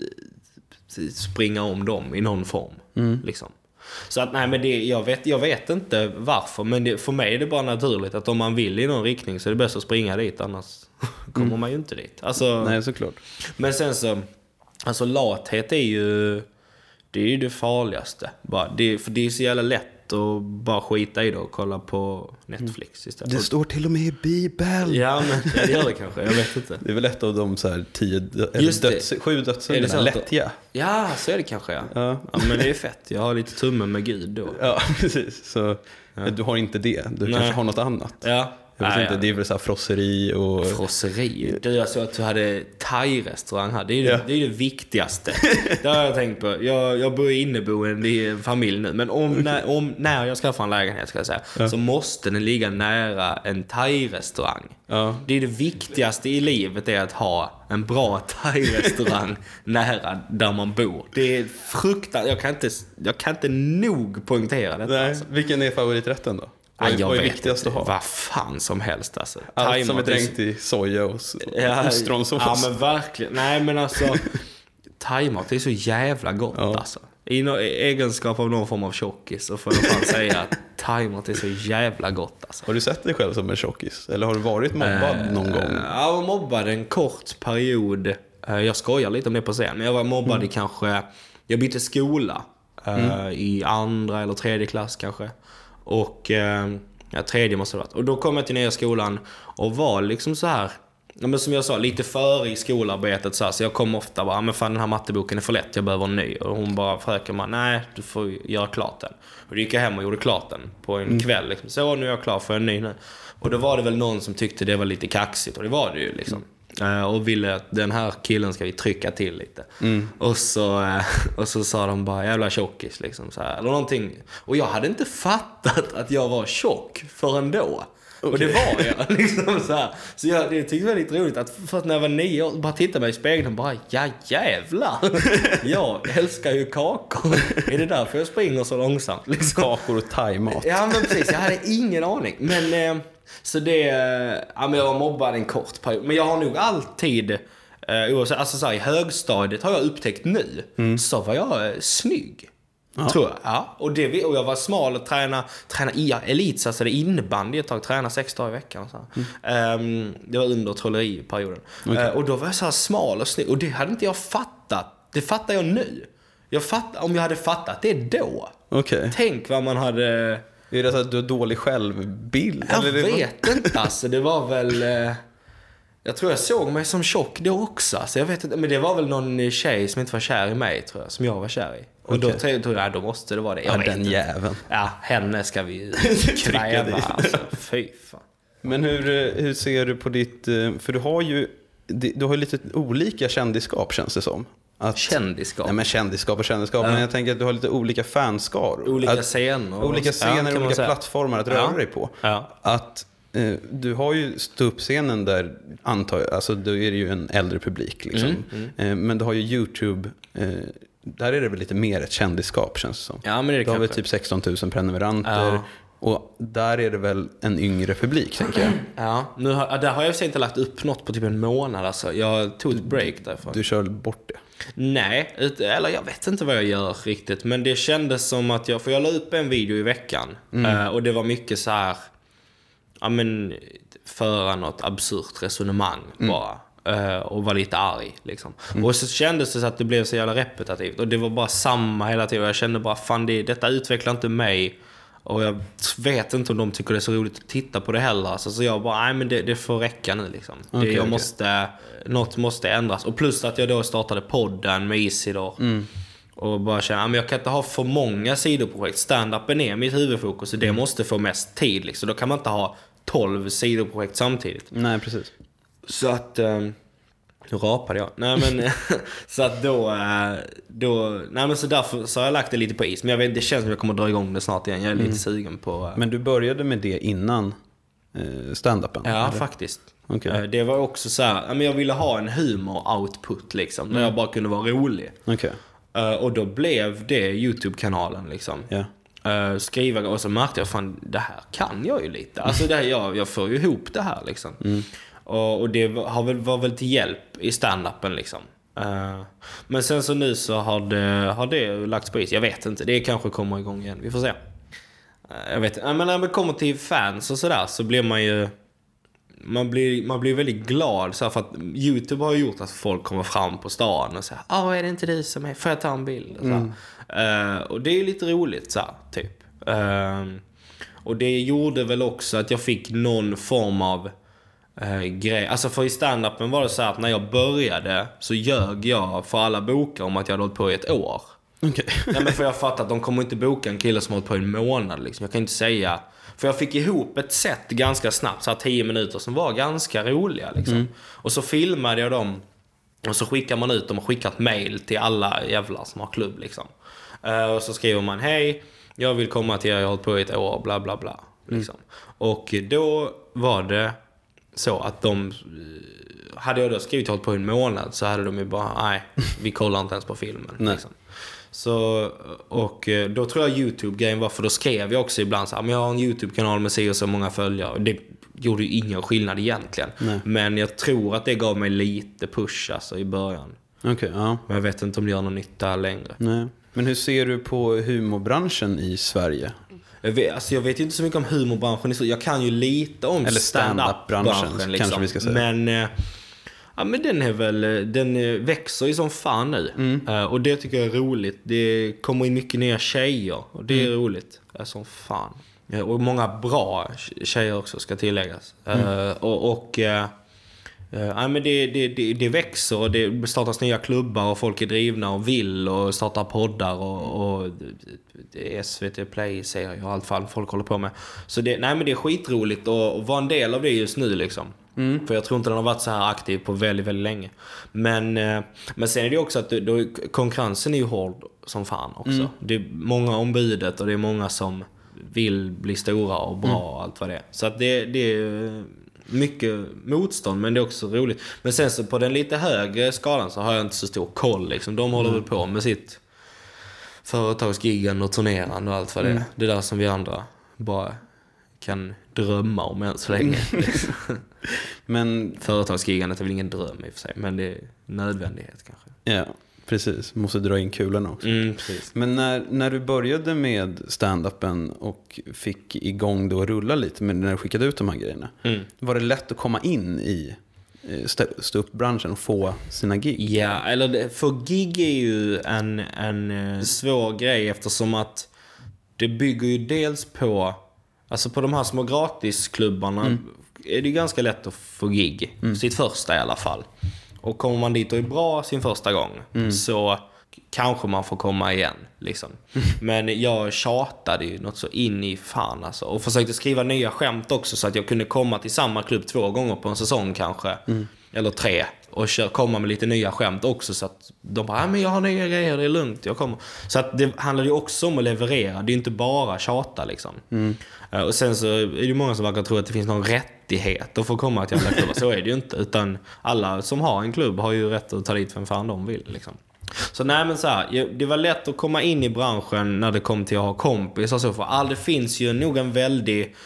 [SPEAKER 2] springa om dem i någon form. Mm. Liksom. Så att nej, men det, jag, vet, jag vet inte varför, men det, för mig är det bara naturligt att om man vill i någon riktning så är det bäst att springa dit, annars kommer mm. man ju inte dit. Alltså,
[SPEAKER 3] nej, såklart.
[SPEAKER 2] Men sen så, alltså lathet är ju det är ju det farligaste. Bara, det, för det är så jävla lätt att bara skita i det och kolla på Netflix istället.
[SPEAKER 3] Det står till och med i Bibeln.
[SPEAKER 2] Ja, men ja, det gör det kanske, jag vet inte.
[SPEAKER 3] Det är väl ett av de så här tio, eller döds, sju dödssynder, lättja.
[SPEAKER 2] Ja, så är det kanske, ja. Ja. Ja, men det är fett, jag har lite tumme med Gud då.
[SPEAKER 3] Ja, precis. Så ja. Du har inte det, du Nej. kanske har något annat.
[SPEAKER 2] Ja.
[SPEAKER 3] Jag vet Nej, inte, ja. Det är väl så här frosseri och...
[SPEAKER 2] Frosseri? Du, jag såg att du hade thai-restaurang här. Det är ju ja. det, det, är det viktigaste. Det har jag tänkt på. Jag, jag bor inneboende i en familj nu. Men om, när, om, när jag skaffar en lägenhet ska jag säga, ja. så måste den ligga nära en thai-restaurang. Ja. Det är det viktigaste i livet, är att ha en bra thai-restaurang nära där man bor. Det är fruktansvärt. Jag kan inte, jag kan inte nog poängtera detta.
[SPEAKER 3] Nej.
[SPEAKER 2] Alltså.
[SPEAKER 3] Vilken är favoriträtten då?
[SPEAKER 2] Vad är,
[SPEAKER 3] jag
[SPEAKER 2] vad är
[SPEAKER 3] vet viktigast
[SPEAKER 2] inte.
[SPEAKER 3] att ha?
[SPEAKER 2] Vad fan som helst alltså.
[SPEAKER 3] Allt Thai som är dränkt i soja och
[SPEAKER 2] ja,
[SPEAKER 3] ostronsås.
[SPEAKER 2] Ja, men verkligen. Nej, men alltså thaimat är så jävla gott ja. alltså. I no- egenskap av någon form av tjockis så får jag fan säga att thaimat är så jävla gott alltså.
[SPEAKER 3] Har du sett dig själv som en tjockis? Eller har du varit mobbad uh, någon gång?
[SPEAKER 2] Ja, jag var mobbad en kort period. Uh, jag skojar lite om det på scen. Men jag var mobbad mm. i kanske... Jag bytte skola. Uh, mm. I andra eller tredje klass kanske. Och eh, ja, tredje måste det ha varit. Och då kom jag till nya skolan och var liksom så här, ja, men som jag sa, lite före i skolarbetet så här, så jag kom ofta bara, men fan den här matteboken är för lätt, jag behöver en ny. Och hon bara fröken bara, nej du får göra klart den. Och då gick jag hem och gjorde klart den på en mm. kväll liksom. Så nu är jag klar för en ny nu. Och då var det väl någon som tyckte det var lite kaxigt, och det var det ju liksom. Mm. Och ville att den här killen ska vi trycka till lite. Mm. Och, så, och så sa de bara jävla tjockis liksom, så här, eller någonting. Och jag hade inte fattat att jag var tjock förrän då. Okay. Och det var jag liksom så här. Så jag det tyckte jag var lite roligt att för att när jag var nio år bara tittade mig i spegeln och bara, ja jävlar. Jag älskar ju kakor. Är det därför jag springer så långsamt liksom?
[SPEAKER 3] Kakor och thaimat.
[SPEAKER 2] Ja men precis, jag hade ingen aning. Men... Så det, ja men jag var mobbad en kort period. Men jag har nog alltid, eh, alltså så här, i högstadiet har jag upptäckt nu, mm. så var jag eh, snygg. Ja. Tror jag. Ja. Och, det, och jag var smal och tränade, tränade i elit, alltså det innebandy ett tag, tränade sex dagar i veckan. Och så mm. um, det var under trolleriperioden. Okay. Uh, och då var jag så här smal och snygg. Och det hade inte jag fattat. Det fattar jag nu. Jag fattar, om jag hade fattat det då.
[SPEAKER 3] Okay.
[SPEAKER 2] Tänk vad man hade...
[SPEAKER 3] Är det så att du har dålig självbild?
[SPEAKER 2] Jag
[SPEAKER 3] eller
[SPEAKER 2] vet det var... inte, alltså det var väl... Eh, jag tror jag såg mig som tjock då också. Så jag vet inte, men det var väl någon tjej som inte var kär i mig, tror jag, som jag var kär i. Och okay. då tänkte jag, ja, då måste det vara det. Jag
[SPEAKER 3] ja,
[SPEAKER 2] vet
[SPEAKER 3] den
[SPEAKER 2] inte.
[SPEAKER 3] Jäveln.
[SPEAKER 2] Ja, henne ska vi kräva. Alltså, fy fan.
[SPEAKER 3] Men hur, hur ser du på ditt... För du har ju, du har ju lite olika kändisskap, känns det som. Att,
[SPEAKER 2] kändisskap?
[SPEAKER 3] Nej, men kändisskap och kändisskap. Ja. Men jag tänker att du har lite olika fanskaror.
[SPEAKER 2] Olika
[SPEAKER 3] att,
[SPEAKER 2] scener.
[SPEAKER 3] Olika scener, ja, olika plattformar att röra
[SPEAKER 2] ja.
[SPEAKER 3] dig på.
[SPEAKER 2] Ja.
[SPEAKER 3] Att eh, du har ju ståuppscenen där, antar jag, alltså då är det ju en äldre publik liksom. Mm, mm. Eh, men du har ju YouTube, eh, där är det väl lite mer ett kändisskap, känns det som.
[SPEAKER 2] Ja, men det är det.
[SPEAKER 3] Du har väl typ sexton tusen prenumeranter. Ja. Och där är det väl en yngre publik, tänker jag.
[SPEAKER 2] Ja, nu har, där har jag inte lagt upp något på typ en månad. Alltså. Jag tog ett break därifrån.
[SPEAKER 3] Du kör bort det.
[SPEAKER 2] Nej, ut, eller jag vet inte vad jag gör riktigt. Men det kändes som att jag, för jag la upp en video i veckan. Mm. Uh, och det var mycket så här, ja men, föra något absurt resonemang mm. bara. Uh, och var lite arg liksom. Mm. Och så kändes det så att det blev så jävla repetitivt. Och det var bara samma hela tiden. Och jag kände bara, fan det, detta utvecklar inte mig. Och jag vet inte om de tycker det är så roligt att titta på det heller. Alltså, så jag bara, nej men det, det får räcka nu liksom.
[SPEAKER 3] Okay,
[SPEAKER 2] det, jag
[SPEAKER 3] okay.
[SPEAKER 2] måste, något måste ändras. Och plus att jag då startade podden med Isidor. Mm. Och bara känna, men jag kan inte ha för många sidoprojekt. Stand-upen är mitt huvudfokus. Och det mm. måste få mest tid liksom. Då kan man inte ha tolv sidoprojekt samtidigt.
[SPEAKER 3] Nej, precis.
[SPEAKER 2] Så att... Um, nu rapade jag. Nej men så att då då nej men så därför så har jag lagt det lite på is, men jag vet det känns som att jag kommer dra igång det snart igen. Jag är lite mm. sugen på.
[SPEAKER 3] Men du började med det innan stand-upen?
[SPEAKER 2] Ja,
[SPEAKER 3] eller?
[SPEAKER 2] Faktiskt.
[SPEAKER 3] Okay.
[SPEAKER 2] Det var också så här, men jag ville ha en humor output liksom, mm. där jag bara kunde vara rolig.
[SPEAKER 3] Okay.
[SPEAKER 2] Och då blev det YouTube-kanalen liksom. Yeah. Skriva och så märkte jag fan det här kan jag ju lite. Alltså det här, jag jag får ju ihop det här liksom. Mm. Och, och det var, har väl, var väl till hjälp i stand-upen liksom. Uh, men sen så nu så har det, har det lagts på is. Jag vet inte, det kanske kommer igång igen. Vi får se. Uh, jag vet inte, men när man kommer till fans och sådär så blir man ju... Man blir, man blir väldigt glad så här, för att YouTube har gjort att folk kommer fram på stan och säger, ja oh, är det inte du som är? Får jag ta en bild? Och, mm. uh, och det är lite roligt så här, typ. Uh, och det gjorde väl också att jag fick någon form av Uh, grej. Alltså för i stand-upen var det så att när jag började så ljög jag för alla bokar om att jag hade hållit på i ett år.
[SPEAKER 3] Okay.
[SPEAKER 2] Ja, men för jag fattar att de kommer inte boka en kille som hållit på i en månad liksom. Jag kan inte säga. För jag fick ihop ett set ganska snabbt, så här tio minuter som var ganska roliga liksom. Mm. Och så filmade jag dem och så skickar man ut dem och skickar ett mail till alla jävlar som har klubb liksom. Uh, och så skriver man, hej, jag vill komma till er, jag har hållit på i ett år, bla bla bla liksom. Mm. Och då var det så att de, hade jag då skrivit hållit på en månad så hade de ju bara, nej, vi kollar inte ens på filmen liksom. Så, och då tror jag YouTube-grejen var, för då skrev jag också ibland så här, men jag har en YouTube-kanal med sig och så många följare. Det gjorde ju ingen skillnad egentligen. Nej. Men jag tror att det gav mig lite push alltså i början.
[SPEAKER 3] Okay, ja.
[SPEAKER 2] Men jag vet inte om det gör någon nytta längre.
[SPEAKER 3] Nej. Men hur ser du på humorbranschen i Sverige?
[SPEAKER 2] Jag vet, alltså jag vet ju inte så mycket om humorbranschen. Jag kan ju lite om
[SPEAKER 3] eller stand-up-branschen liksom. Kanske vi ska säga.
[SPEAKER 2] Men, ja, men den är väl, den växer ju som fan nu. Mm. Och det tycker jag är roligt. Det kommer in mycket nya tjejer. Och det är mm. roligt. Som fan. Och många bra tjejer också ska tilläggas. Mm. Och... och ja, men det, det, det, det växer och det startas nya klubbar och folk är drivna och vill och startar poddar och, och S V T Play-serier och allt fall folk håller på med. Så det, nej, men det är skitroligt att vara en del av det just nu liksom. Mm. För jag tror inte den har varit så här aktiv på väldigt, väldigt länge. Men, men sen är det också att då, konkurrensen är ju hård som fan också. Mm. Det är många ombudet och det är många som vill bli stora och bra och allt vad det är. Så att det, det är mycket motstånd, men det är också roligt. Men sen så på den lite högre skalan så har jag inte så stor koll liksom. De håller mm. väl på med sitt företagsgiggen och turnerande och allt vad det är. Mm. Det där som vi andra bara kan drömma om än så länge. Men företagsgiggandet är väl ingen dröm i och för sig, men det är nödvändighet kanske.
[SPEAKER 3] Ja, precis. Måste dra in kulan också.
[SPEAKER 2] Mm, precis.
[SPEAKER 3] Men när, när du började med stand-upen och fick igång då rulla lite med när du skickade ut de här grejerna. Mm. Var det lätt att komma in i stå upp branschen och få sina gig?
[SPEAKER 2] Ja, eller det, för gig är ju en, en svår grej eftersom att det bygger ju dels på, alltså på de här små gratisklubbarna mm. är det ganska lätt att få gig. Mm. Sitt första i alla fall. Och kommer man dit och är bra sin första gång mm. så kanske man får komma igen liksom. Men jag tjatade ju något så in i fan alltså. Och försökte skriva nya skämt också så att jag kunde komma till samma klubb två gånger på en säsong kanske. Mm. Eller tre. Och komma med lite nya skämt också så att de bara, men jag har nya grejer, det är lugnt, jag kommer. Så att det handlar ju också om att leverera. Det är inte bara tjata liksom. Mm. Och sen så är det ju många som verkar tro att det finns någon rättighet att få komma till alla klubbar. Så är det ju inte. Utan alla som har en klubb har ju rätt att ta dit vem fan de vill liksom. Så nej, men så här, det var lätt att komma in i branschen när det kom till att ha kompisar så, för all det finns ju nog en väldig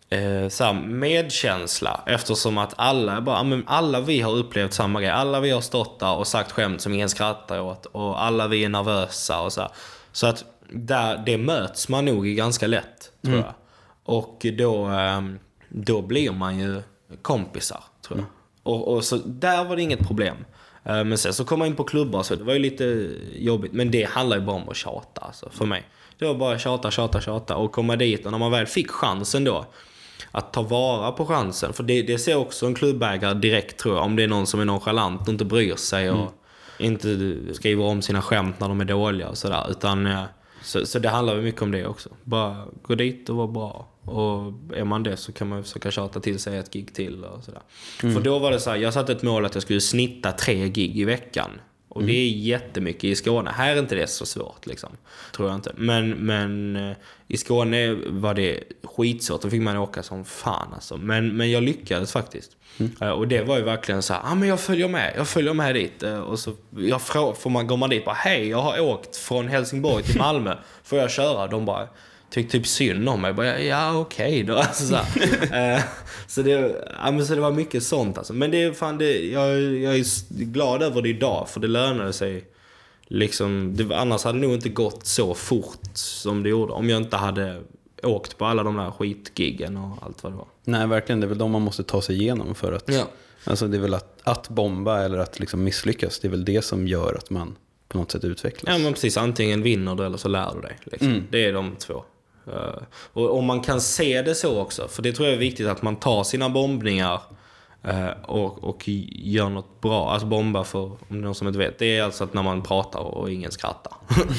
[SPEAKER 2] eh, så här, medkänsla. Eftersom att alla, bara, men alla vi har upplevt samma grej. Alla vi har stått där och sagt skämt som ingen skrattar åt. Och alla vi är nervösa och så här. Så att där, det möts man nog ganska lätt, tror mm. jag. Och då, då blir man ju kompisar, tror jag. Mm. Och, och så där var det inget problem. Men sen så kom man in på klubbar, så det var ju lite jobbigt. Men det handlar ju bara om att tjata, alltså, för mig. Det var bara tjata, tjata, tjata och komma dit. Och när man väl fick chansen då, att ta vara på chansen. För det, det ser också en klubbägare direkt, tror jag. Om det är någon som är nonchalant och inte bryr sig och mm. inte skriver om sina skämt när de är dåliga och sådär. Utan, så, så det handlar ju mycket om det också. Bara gå dit och vara bra. Och är man det så kan man försöka tjata till sig ett gig till och sådär. Mm. För då var det så här, jag satte ett mål att jag skulle snitta tre gig i veckan. Och mm. det är jättemycket i Skåne. Här är inte det så svårt liksom, tror jag inte. Men, men i Skåne var det skitsvårt. Då fick man åka som fan alltså. Men, men jag lyckades faktiskt. Mm. Och det var ju verkligen så här, ah, men jag följer med. Jag följer med dit. Och så jag får man, går man dit bara, hej, jag har åkt från Helsingborg till Malmö. Får jag köra? De bara tyckte typ synd om mig. Bara, ja, okej okay då. Alltså, så, uh, så, det, ja, men så det var mycket sånt. Alltså. Men det, fan, det, jag, jag är glad över det idag. För det lönade sig. Liksom, det, annars hade det nog inte gått så fort som det gjorde. Om jag inte hade åkt på alla de där skitgiggen och allt vad det var.
[SPEAKER 3] Nej, verkligen. Det är väl de man måste ta sig igenom för att... Ja. Alltså det är väl att, att bomba eller att liksom misslyckas. Det är väl det som gör att man på något sätt utvecklas.
[SPEAKER 2] Ja, men precis. Antingen vinner du eller så lär du dig. Liksom. Mm. Det är de två. Uh, och, och man kan se det så också. För det tror jag är viktigt att man tar sina bombningar uh, och, och gör något bra. Alltså bomba, för om det är någon som inte vet, det är alltså att när man pratar och ingen skrattar.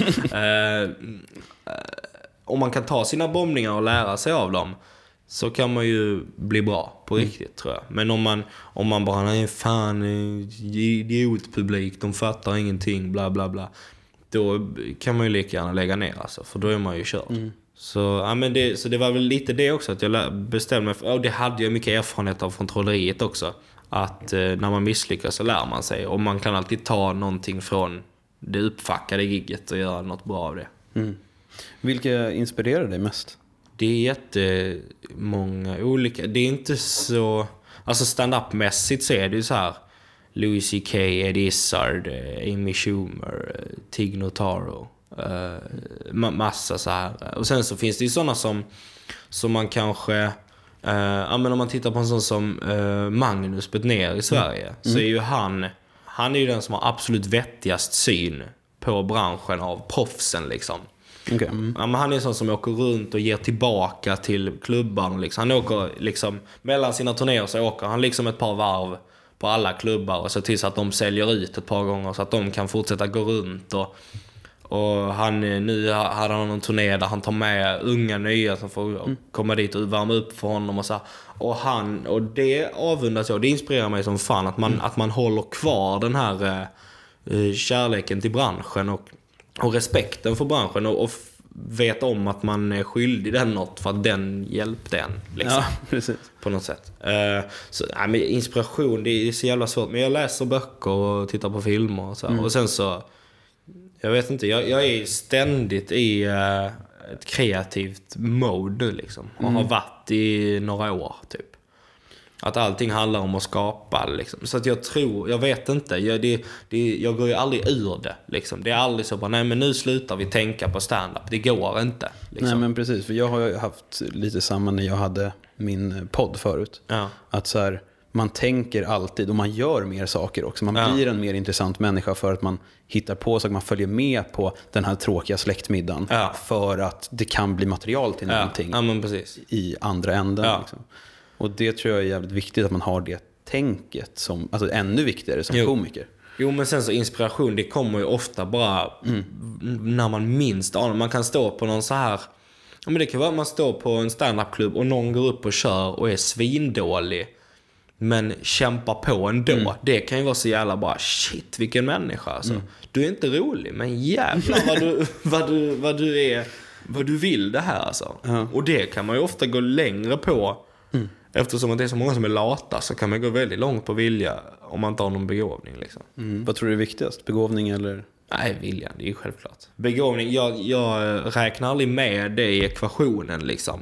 [SPEAKER 2] uh, uh, om man kan ta sina bombningar och lära sig av dem, så kan man ju bli bra på riktigt, mm. tror jag. Men om man, om man bara, nej fan, idiotpublik, de fattar ingenting, bla bla bla, då kan man ju lika gärna lägga ner alltså, för då är man ju körd. Mm. Så, ja, men det, så det var väl lite det också, att jag bestämde mig för, och det hade jag mycket erfarenhet av från trolleriet också, att eh, när man misslyckas så lär man sig, och man kan alltid ta någonting från det uppfackade gigget och göra något bra av det.
[SPEAKER 3] Mm. Vilka inspirerar dig mest?
[SPEAKER 2] Det är jättemånga olika. Det är inte så... Alltså stand-up-mässigt så är det ju så här. Louis C K, Eddie Izzard, Amy Schumer, Tig Notaro. Uh, massa så här. Och sen så finns det ju sådana som, som man kanske... Uh, ja, men om man tittar på en sån som uh, Magnus Bettner i Sverige, mm. så är ju han... Han är ju den som har absolut vettigast syn på branschen av proffsen liksom. Okay. Mm. Ja, men han är en sån som åker runt och ger tillbaka till klubban liksom. Han åker liksom mellan sina turnéer, så åker han liksom ett par varv på alla klubbar och så tills att de säljer ut ett par gånger så att de kan fortsätta gå runt. Och, och han, nu hade han en turné där han tar med unga nya som får mm. komma dit och värma upp för honom och så. Och han, och det avundas jag, det inspirerar mig som fan att man, mm. att man håller kvar den här eh, kärleken till branschen och Och respekten för branschen, och, och vet om att man är skyldig den något för att den hjälpte en. Liksom,
[SPEAKER 3] ja, precis.
[SPEAKER 2] På något sätt. Uh, så, ja, men inspiration, det är så jävla svårt. Men jag läser böcker och tittar på filmer. Och, så. Mm. Och sen så, jag vet inte, jag, jag är ständigt i uh, ett kreativt mode nu. Liksom, och mm. har varit i några år typ. Att allting handlar om att skapa liksom. Så att jag tror, jag vet inte, jag, det, det, jag går ju aldrig ur det liksom. Det är aldrig så bara, nej men nu slutar vi tänka på stand-up. Det går inte liksom.
[SPEAKER 3] Nej men precis, för jag har ju haft lite samma när jag hade min podd förut. Ja. Att så här, man tänker alltid och man gör mer saker också. Man ja. blir en mer intressant människa för att man hittar på så att man följer med på den här tråkiga släktmiddagen. Ja. För att det kan bli material till
[SPEAKER 2] ja.
[SPEAKER 3] någonting
[SPEAKER 2] ja, men precis.
[SPEAKER 3] I andra änden
[SPEAKER 2] ja.
[SPEAKER 3] liksom. Och det tror jag är jävligt viktigt att man har det tänket som, alltså ännu viktigare som
[SPEAKER 2] jo.
[SPEAKER 3] komiker.
[SPEAKER 2] Jo, men sen så inspiration, det kommer ju ofta bara mm. när man minst anar. Man kan stå på någon så här, ja, men det kan vara att man står på en stand-up-klubb och någon går upp och kör och är svindålig men kämpar på ändå. Mm. Det kan ju vara så jävla bara, shit vilken människa alltså. Mm. Du är inte rolig, men jävlar vad du, vad du, vad du är, vad du vill det här alltså. Mm. Och det kan man ju ofta gå längre på. Mm. Eftersom att det är så många som är lata, så kan man gå väldigt långt på vilja om man inte har någon begåvning liksom.
[SPEAKER 3] Mm. Vad tror du är viktigast? Begåvning eller?
[SPEAKER 2] Nej, viljan, det är ju självklart. Begåvning, jag, jag räknar aldrig med det i ekvationen liksom.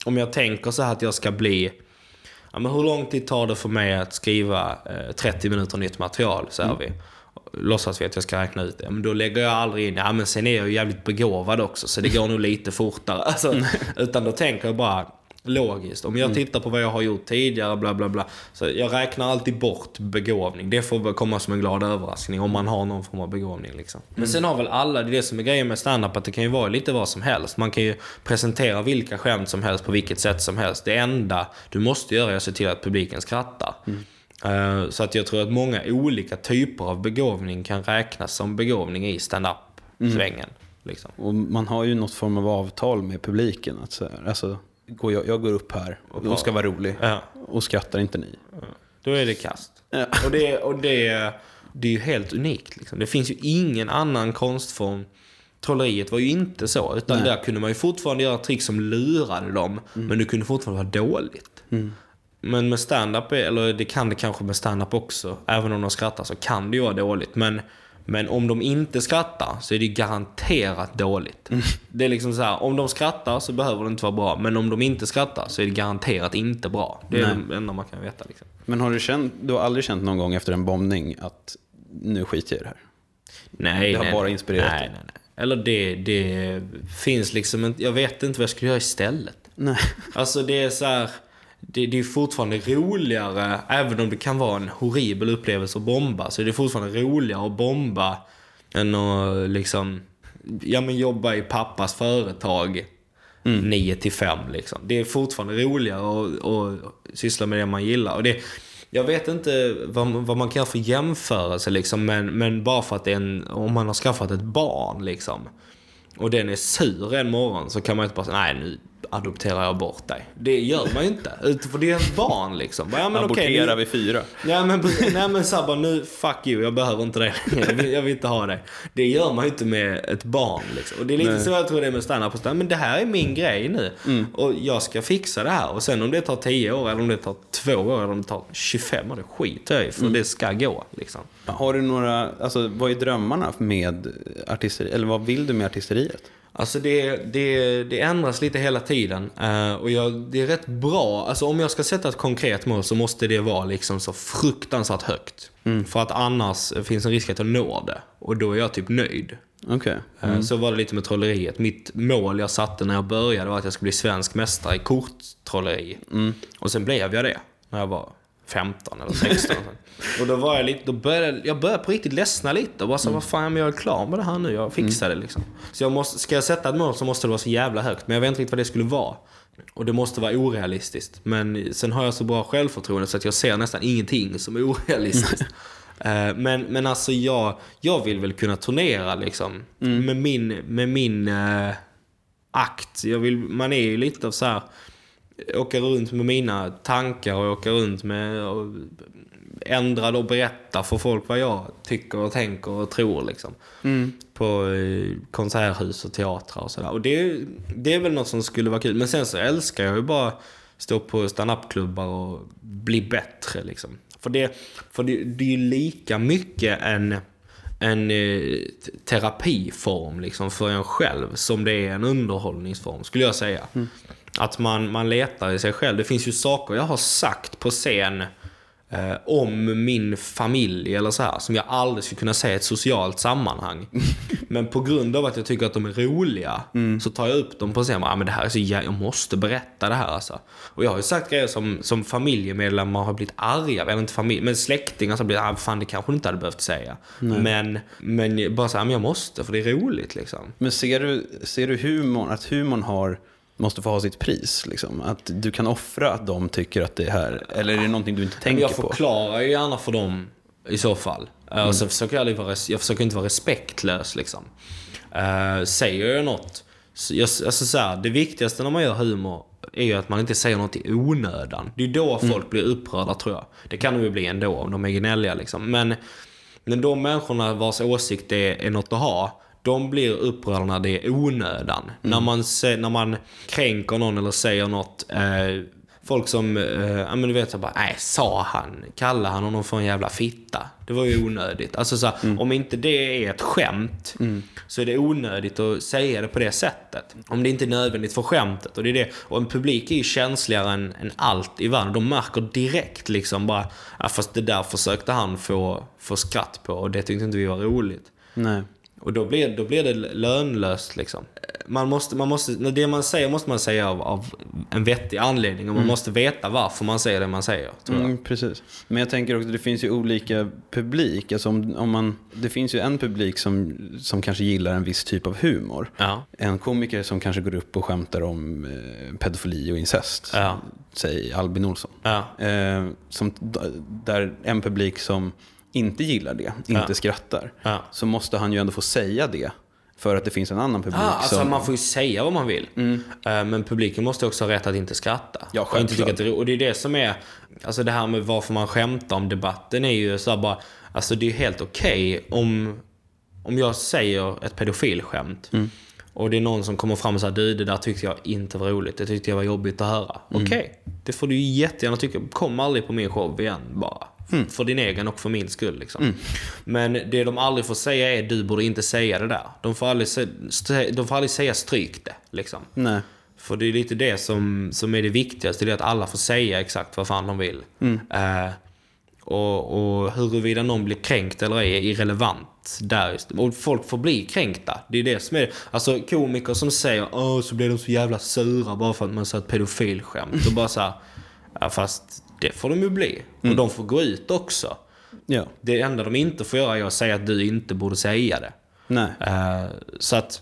[SPEAKER 2] om jag tänker så här att jag ska bli... Ja, men hur lång tid tar det för mig att skriva eh, trettio minuter nytt material, så mm. vi. Låtsas vi att jag ska räkna ut det. Men då lägger jag aldrig in, ja men sen är jag ju jävligt begåvad också, så det går nog lite fortare. Alltså, utan då tänker jag bara logiskt. Om jag tittar på vad jag har gjort tidigare, bla bla bla. Så jag räknar alltid bort begåvning. Det får väl komma som en glad överraskning om man har någon form av begåvning liksom. Men mm. sen har väl alla, det är det som är grejen med stand-up, att det kan ju vara lite vad som helst. Man kan ju presentera vilka skämt som helst på vilket sätt som helst. Det enda du måste göra är att se till att publiken skrattar. Mm. Uh, så att jag tror att många olika typer av begåvning kan räknas som begåvning i stand-up-svängen. Mm. Liksom.
[SPEAKER 3] Och man har ju något form av avtal med publiken. Att så här, alltså, går jag, jag går upp här och, och ska vara rolig. Ja. Och skrattar inte ni.
[SPEAKER 2] Ja. Då är det kast. Ja. Och, det, och det, det är ju helt unikt. Liksom. Det finns ju ingen annan konstform. Trolleriet var ju inte så. Utan Nej. Där kunde man ju fortfarande göra trick som lurade dem. Mm. Men det kunde fortfarande vara dåligt. Mm. Men med stand-up, eller det kan det kanske med stand-up också, även om de skrattar så kan det ju vara dåligt. Men, men om de inte skrattar så är det garanterat dåligt. Mm. Det är liksom så här, om de skrattar så behöver det inte vara bra. Men om de inte skrattar så är det garanterat inte bra. Det är Nej. Det enda man kan veta liksom.
[SPEAKER 3] Men har du känt, du har aldrig känt någon gång efter en bombning att nu skiter jag i det här?
[SPEAKER 2] Nej,
[SPEAKER 3] det har
[SPEAKER 2] nej,
[SPEAKER 3] bara inspirerat
[SPEAKER 2] nej,
[SPEAKER 3] dig?
[SPEAKER 2] Nej, nej. Eller det, det finns liksom inte, jag vet inte vad jag skulle göra istället.
[SPEAKER 3] Nej.
[SPEAKER 2] Alltså det är så här... Det, det är fortfarande roligare, även om det kan vara en horribel upplevelse att bomba, så är det fortfarande roligare att bomba än att liksom, ja, men jobba i pappas företag mm. nio till fem liksom. Det är fortfarande roligare att, att syssla med det man gillar. Och det, jag vet inte vad, vad man kan göra för jämförelse liksom, men, men bara för att det är en, om man har skaffat ett barn liksom, och den är sur en morgon, så kan man inte bara säga, nej nu adopterar jag bort dig. Det gör man ju inte. För det är ett barn liksom. Ja, men
[SPEAKER 3] abortera
[SPEAKER 2] okay,
[SPEAKER 3] vid fyra.
[SPEAKER 2] Ja, men, nej, men så bara, nu, fuck you, jag behöver inte det. Jag vill, jag vill inte ha det. Det gör man ju inte med ett barn liksom. Och det är lite nej. Så jag tror det är med stanna på stand. Men det här är min grej nu. Mm. Och jag ska fixa det här. Och sen om det tar tio år, eller om det tar två år, eller om det tar tjugofem år, det skiter jag i. För mm. det ska gå liksom.
[SPEAKER 3] Har du några, alltså vad är drömmarna med artisteri? Eller vad vill du med artisteriet?
[SPEAKER 2] Alltså det, det, det ändras lite hela tiden uh, och jag, det är rätt bra. Alltså om jag ska sätta ett konkret mål så måste det vara liksom så fruktansvärt högt. Mm. För att annars finns en risk att jag når det. Och då är jag typ nöjd.
[SPEAKER 3] Okay. Mm.
[SPEAKER 2] Uh, så var det lite med trolleriet. Mitt mål jag satte när jag började var att jag skulle bli svensk mästare i korttrolleri. Mm. Och sen blev jag det när jag var femton eller sexton. Och då var jag lite, då började jag började på riktigt ledsna lite och bara så, mm. vad fan, men jag är klar med det här nu, jag fixar mm. det liksom. Så jag måste, ska jag sätta ett mål så måste det vara så jävla högt, men jag vet inte riktigt vad det skulle vara. Och det måste vara orealistiskt. Men sen har jag så bra självförtroende så att jag ser nästan ingenting som är orealistiskt. uh, men, men alltså jag, jag vill väl kunna turnera liksom mm. med min, med min uh, akt. Jag vill, man är ju lite av så här, åka runt med mina tankar och åka runt med och ändra och berätta för folk vad jag tycker och tänker och tror liksom. Mm. På konserthus och teatrar och sådär. Och det, det är väl något som skulle vara kul. Men sen så älskar jag ju bara stå på stand-up-klubbar och bli bättre liksom. För det, för det, det är ju lika mycket en, en terapiform liksom för en själv som det är en underhållningsform, skulle jag säga. Mm. Att man, man letar i sig själv. Det finns ju saker jag har sagt på scen eh, om min familj eller så här, som jag aldrig skulle kunna säga i ett socialt sammanhang. Men på grund av att jag tycker att de är roliga mm. så tar jag upp dem på scen. Ah, men det här är så jä- jag måste berätta det här alltså. Och jag har ju sagt grejer som, som familjemedlemmar har blivit arga, eller inte familj, men släktingar som blir ah, fan, det kanske inte hade behövt säga. Men, men bara så här, men jag måste, för det är roligt liksom.
[SPEAKER 3] Men ser du, ser du humorn, att humorn har måste få ha sitt pris liksom, att du kan offra att de tycker att det är här, eller är det någonting du inte tänker på?
[SPEAKER 2] Jag förklarar ju gärna för dem i så fall. Mm. Och så försöker jag, vara, jag försöker inte vara respektlös liksom. Uh, säger jag något så, jag, alltså så här, det viktigaste när man gör humor är ju att man inte säger något i onödan. Det är då folk mm. blir upprörda, tror jag. Det kan de ju bli ändå om de är gnälliga liksom. Men, men de människorna vars åsikt är, är något att ha, de blir upprörda när det är onödan. Mm. När, man, när man kränker någon eller säger något eh, folk som, eh, ja men du vet så bara, nej, sa han, kallade han honom för en jävla fitta. Det var ju onödigt. Alltså så här, mm. om inte det är ett skämt mm. så är det onödigt att säga det på det sättet. Om det inte är nödvändigt för skämtet. Och, det är det. Och en publik är ju känsligare än, än allt i världen. De märker direkt liksom bara, ja, fast det där försökte han få, få skratt på och det tyckte inte vi var roligt.
[SPEAKER 3] Nej.
[SPEAKER 2] Och då blir, då blir det lönlöst liksom. Man måste, man måste, när det man säger måste man säga av, av en vettig anledning. Och man mm. måste veta varför man säger det man säger, tror jag.
[SPEAKER 3] Mm, precis. Men jag tänker också, det finns ju olika publik. Alltså om, om man, det finns ju en publik som, som kanske gillar en viss typ av humor.
[SPEAKER 2] Ja.
[SPEAKER 3] En komiker som kanske går upp och skämtar om eh, pedofili och incest.
[SPEAKER 2] Ja.
[SPEAKER 3] Säg Albin Olsson.
[SPEAKER 2] Ja.
[SPEAKER 3] Eh, som, där en publik som inte gillar det, inte ja. skrattar,
[SPEAKER 2] ja.
[SPEAKER 3] så måste han ju ändå få säga det för att det finns en annan publik.
[SPEAKER 2] Ah, alltså
[SPEAKER 3] som...
[SPEAKER 2] man får ju säga vad man vill. Mm. Men publiken måste också ha rätt att inte skratta.
[SPEAKER 3] Ja,
[SPEAKER 2] och, inte tycka att det, och det är det som är, alltså det här med varför man skämtar om debatten är ju så här bara, alltså det är helt okej okay om, om jag säger ett pedofilskämt mm. och det är någon som kommer fram och säger, du, det där tyckte jag inte var roligt, det tyckte jag var jobbigt att höra. Mm. Okej, okay. Det får du ju jättegärna tycka. Kom aldrig på min show igen bara. Mm. För din egen och för min skull liksom. Mm. Men det de aldrig får säga är, du borde inte säga det där. De får aldrig, se, de får aldrig säga stryk det liksom.
[SPEAKER 3] Nej.
[SPEAKER 2] För det är lite det som, som är det viktigaste. Det är att alla får säga exakt vad fan de vill. Mm. uh, och, och huruvida någon blir kränkt eller är irrelevant där just. Och folk får bli kränkta. Det är det som är, alltså komiker som säger, åh, så blir de så jävla sura bara för att man sa ett pedofilskämt. Och bara så här, ja, fast det får de ju bli. Mm. Och de får gå ut också.
[SPEAKER 3] Ja.
[SPEAKER 2] Det enda de inte får göra är att säga att du inte borde säga det.
[SPEAKER 3] Nej.
[SPEAKER 2] Uh, så att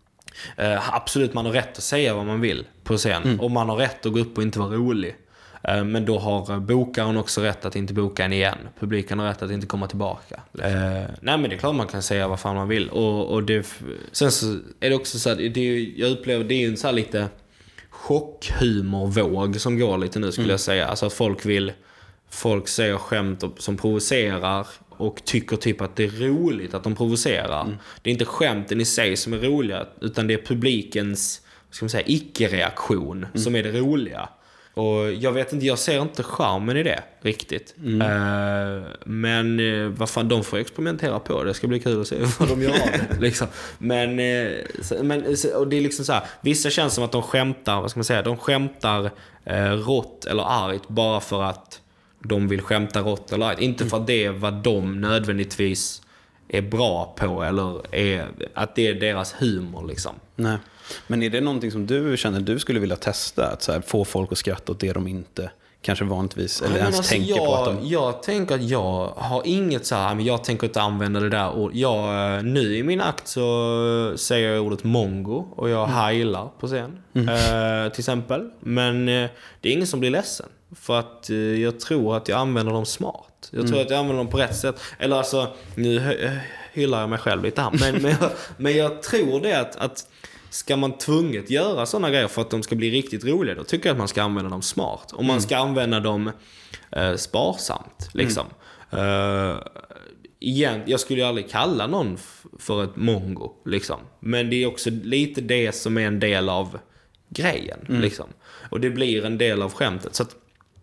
[SPEAKER 2] uh, absolut, man har rätt att säga vad man vill på scen. Mm. Och man har rätt att gå upp och inte vara rolig. Uh, men då har bokaren också rätt att inte boka en igen. Publiken har rätt att inte komma tillbaka. Uh, nej, men det är klart man kan säga vad fan man vill. Och, och det, sen så är det också så att det, jag upplever det är ju en så här lite chockhumorvåg som går lite nu skulle mm. jag säga. Alltså att folk vill, folk säger skämt som provocerar och tycker typ att det är roligt att de provocerar. Mm. Det är inte skämten i sig som är roliga, utan det är publikens, vad ska man säga, icke-reaktion mm. som är det roliga. Och jag vet inte, jag ser inte charmen i det riktigt. Mm. Uh, men uh, vad fan, de får experimentera på. Det ska bli kul att se vad de gör av det. Liksom. Men, uh, men och det är liksom så här, vissa känns som att de skämtar, vad ska man säga, de skämtar uh, rått eller argt bara för att de vill skämta rått eller argt. Inte för att det är vad de nödvändigtvis är bra på eller är, att det är deras humor liksom.
[SPEAKER 3] Nej. Men är det någonting som du känner du skulle vilja testa? Att så här, få folk att skratta åt det de inte kanske vanligtvis eller ja, ens alltså tänker
[SPEAKER 2] jag,
[SPEAKER 3] på att de...
[SPEAKER 2] Jag tänker att jag har inget så här, men jag tänker inte använda det där ordet. Jag, nu i min akt så säger jag ordet mongo och jag mm. heilar på scen mm. eh, till exempel. Men eh, det är ingen som blir ledsen. För att eh, jag tror att jag använder dem smart. Jag tror mm. att jag använder dem på rätt sätt. Eller alltså, nu hyllar jag mig själv lite här. Men, men, jag, men jag tror det att, att ska man tvunget göra sådana grejer för att de ska bli riktigt roliga, då tycker jag att man ska använda dem smart. Och man mm. ska använda dem eh, sparsamt liksom. Mm. Uh, igen, jag skulle ju aldrig kalla någon f- för ett mongo liksom. Men det är också lite det som är en del av grejen mm. liksom. Och det blir en del av skämtet. Så att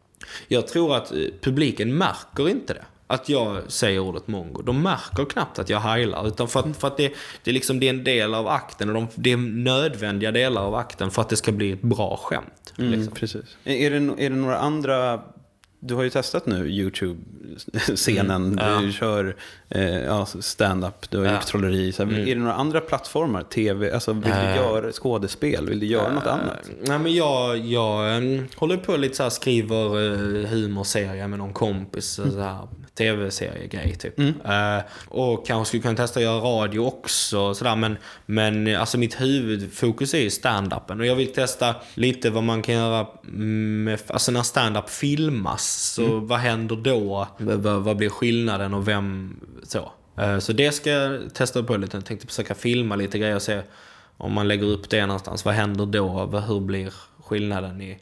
[SPEAKER 2] jag tror att publiken märker inte det, att jag säger ordet mongo. De märker knappt att jag heilar, utan för att, för att det, det, är liksom, det är en del av akten och de, det är nödvändiga delar av akten för att det ska bli ett bra skämt.
[SPEAKER 3] Mm,
[SPEAKER 2] liksom.
[SPEAKER 3] Precis. Är det, är det några andra... Du har ju testat nu YouTube-scenen, mm, ja. Du kör eh, ja, stand-up, du har ja. gjort trolleri. Så här, mm. Är det några andra plattformar? T V, alltså vill du uh, göra skådespel? Vill du göra uh, något annat?
[SPEAKER 2] Nej, men jag, jag um, håller på lite så här, skriver uh, humorserier med någon kompis, mm. så här, tv-seriegrej typ. Mm. Uh, och kanske skulle kunna testa att göra radio också, så där, men, men alltså mitt huvudfokus är stand-upen. Och jag vill testa lite vad man kan göra med, alltså när stand-up filmas. Så mm. vad händer då? Vad, vad blir skillnaden och vem så? Uh, så det ska jag testa på lite. Jag tänkte försöka filma lite grejer och se om man lägger upp det någonstans. Vad händer då? Vad, hur blir skillnaden i...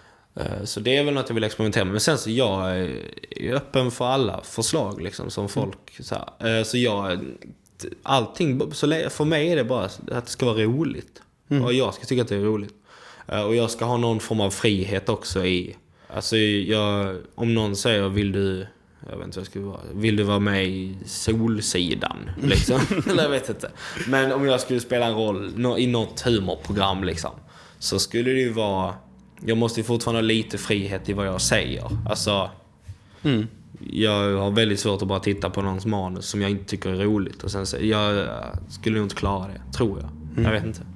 [SPEAKER 2] Uh, så det är väl något jag vill experimentera med. Men sen så jag är öppen för alla förslag liksom, som folk mm. så här. Uh, så jag... Allting, så för mig är det bara att det ska vara roligt. Mm. Och jag ska tycka att det är roligt. Uh, och jag ska ha någon form av frihet också i Alltså jag, om någon säger vill du, jag vet inte vad jag ska vara, vill du vara med i Solsidan liksom? Eller jag vet inte. Men om jag skulle spela en roll i något humorprogram liksom, så skulle det ju vara, jag måste ju fortfarande ha lite frihet i vad jag säger. Alltså mm. jag har väldigt svårt att bara titta på någons manus som jag inte tycker är roligt och sen säga, jag skulle nog inte klara det, tror jag. Mm. Jag vet inte.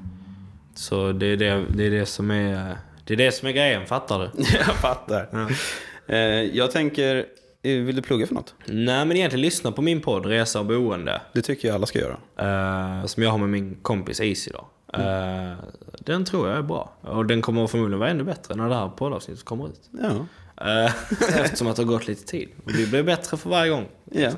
[SPEAKER 2] Så det är det, det är det som är det är det som är grejen, fattar du?
[SPEAKER 3] Jag fattar. Ja. Eh, jag tänker, vill du plugga för något?
[SPEAKER 2] Nej, men egentligen lyssna på min podd Resa och boende.
[SPEAKER 3] Det tycker jag alla ska göra.
[SPEAKER 2] Eh, som jag har med min kompis Easy då. Mm. Eh, den tror jag är bra. Och den kommer förmodligen vara ännu bättre när det här poddavsnittet kommer ut.
[SPEAKER 3] Ja.
[SPEAKER 2] Eh, eftersom att det har gått lite tid. Och vi blir bättre för varje gång.
[SPEAKER 3] Ja.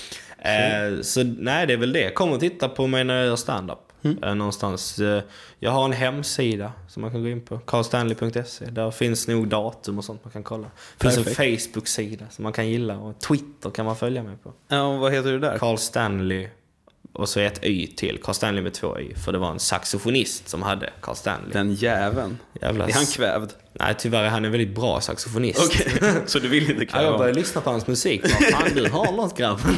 [SPEAKER 2] Eh, så nej, det är väl det. Kom och titta på mig när jag gör stand-up. Mm. Eh, någonstans. Eh, jag har en hemsida som man kan gå in på. carl stanley punkt se. Där finns nog datum och sånt man kan kolla. Det finns en Facebook-sida som man kan gilla. Och Twitter kan man följa mig på.
[SPEAKER 3] Ja, och vad heter du där?
[SPEAKER 2] Carl Stanley. Och så ett y till. Carl Stanley med två y. För det var en saxofonist som hade Carl Stanley.
[SPEAKER 3] Den jäveln.
[SPEAKER 2] Jävla...
[SPEAKER 3] Är han kvävd?
[SPEAKER 2] Nej, tyvärr är han en väldigt bra saxofonist.
[SPEAKER 3] Okej, okay. Så du vill inte kväva?
[SPEAKER 2] Ja, jag började lyssna på hans musik. Vad fan, du har något grabben.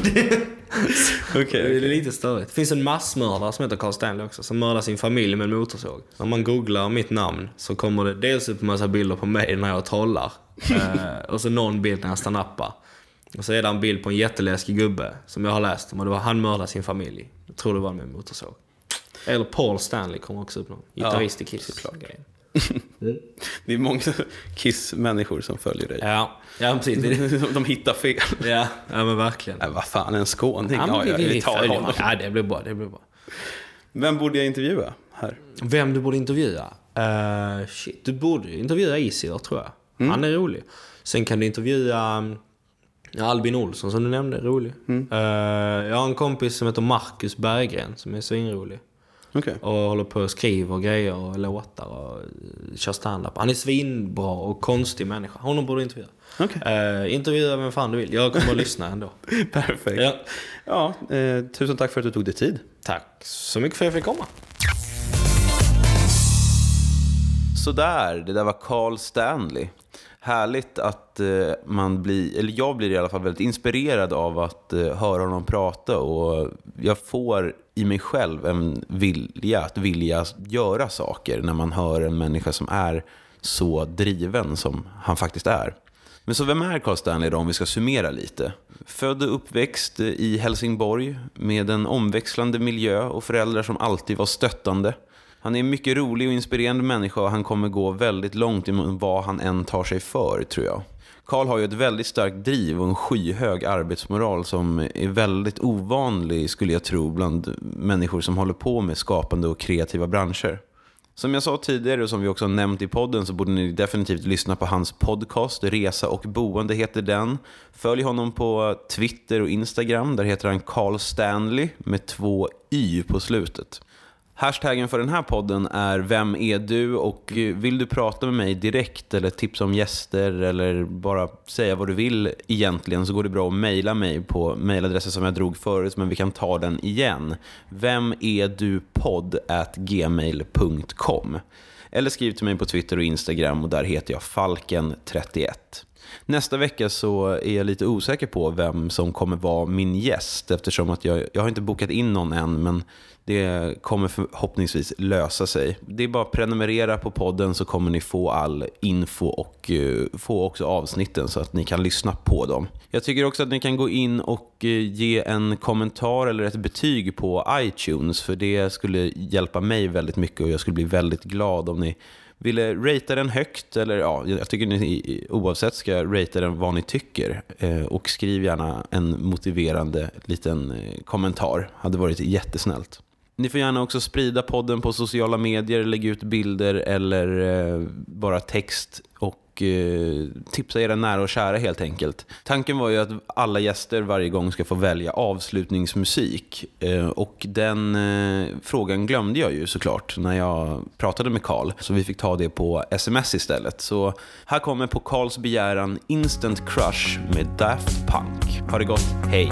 [SPEAKER 3] Okay, okay.
[SPEAKER 2] Det är lite störigt. Det finns en massmördare som heter Carl Stanley också, som mördar sin familj med en motorsåg. Om man googlar mitt namn så kommer det dels upp en massa bilder på mig när jag trollar. eh, och så någon bild när jag stannappar. Och så är det en bild på en jätteläskig gubbe som jag har läst om. Och det var han mördar sin familj. Jag tror det var med en motorsåg. Eller Paul Stanley kommer också upp någon. Gitarrist i Kiss.
[SPEAKER 3] Såklart. Mm. Det är många Kiss-människor som följer dig.
[SPEAKER 2] Ja, ja precis.
[SPEAKER 3] de, de hittar fel.
[SPEAKER 2] Ja, ja men verkligen.
[SPEAKER 3] Nej, vad fan, en skåning.
[SPEAKER 2] Ja,
[SPEAKER 3] ja,
[SPEAKER 2] vi,
[SPEAKER 3] vi tar honom.
[SPEAKER 2] Ja, det blir bra, det blir bra.
[SPEAKER 3] Vem borde jag intervjua här?
[SPEAKER 2] Vem du borde intervjua? Uh, shit, du borde intervjua Easy då, tror jag. Mm. Han är rolig. Sen kan du intervjua um, Albin Olsson som du nämnde, rolig. Mm. Uh, jag har en kompis som heter Marcus Berggren som är svinrolig.
[SPEAKER 3] Okay.
[SPEAKER 2] Och håller på och skriver grejer och låtar och kör stand-up. Han är svinbra och konstig människa. Honom borde intervjua.
[SPEAKER 3] Okay.
[SPEAKER 2] Uh, intervjua vem fan du vill. Jag kommer att lyssna ändå.
[SPEAKER 3] Perfekt.
[SPEAKER 2] Ja,
[SPEAKER 3] ja eh, tusen tack för att du tog dig tid.
[SPEAKER 2] Tack så mycket för att jag fick komma.
[SPEAKER 1] Så där, det där var Carl Stanley. Härligt att eh, man blir, eller jag blir i alla fall väldigt inspirerad av att eh, höra honom prata, och jag får i mig själv en vilja att vilja göra saker när man hör en människa som är så driven som han faktiskt är. Men så vem är Carl Stanley då, om vi ska summera lite? Född och uppväxt i Helsingborg med en omväxlande miljö och föräldrar som alltid var stöttande. Han är en mycket rolig och inspirerande människa, och han kommer gå väldigt långt i vad han än tar sig för, tror jag. Carl har ju ett väldigt starkt driv och en skyhög arbetsmoral som är väldigt ovanlig, skulle jag tro, bland människor som håller på med skapande och kreativa branscher. Som jag sa tidigare och som vi också har nämnt i podden, så borde ni definitivt lyssna på hans podcast. Resa och boende heter den. Följ honom på Twitter och Instagram. Där heter han Carl Stanley med två y på slutet. Hashtaggen för den här podden är Vem är du? Och vill du prata med mig direkt eller tipsa om gäster eller bara säga vad du vill egentligen, så går det bra att mejla mig på mejladressen som jag drog förut, men vi kan ta den igen. Vem är du podd at gmail punkt com. Eller skriv till mig på Twitter och Instagram, och där heter jag Falken trettioett. Nästa vecka så är jag lite osäker på vem som kommer vara min gäst, eftersom att jag, jag har inte bokat in någon än, men det kommer förhoppningsvis lösa sig. Det är bara att prenumerera på podden, så kommer ni få all info och uh, få också avsnitten så att ni kan lyssna på dem. Jag tycker också att ni kan gå in och uh, ge en kommentar eller ett betyg på iTunes, för det skulle hjälpa mig väldigt mycket, och jag skulle bli väldigt glad om ni ville ratea den högt, eller ja, jag tycker ni oavsett ska ratea den vad ni tycker, eh, och skriv gärna en motiverande liten eh, kommentar. Hade varit jättesnällt. Ni får gärna också sprida podden på sociala medier, lägga ut bilder eller eh, bara text, och eh, tipsa era nära och kära helt enkelt. Tanken var ju att alla gäster varje gång ska få välja avslutningsmusik, eh, och den eh, frågan glömde jag ju såklart när jag pratade med Carl, så vi fick ta det på sms istället. Så här kommer på Carls begäran Instant Crush med Daft Punk. Ha det gott, hej!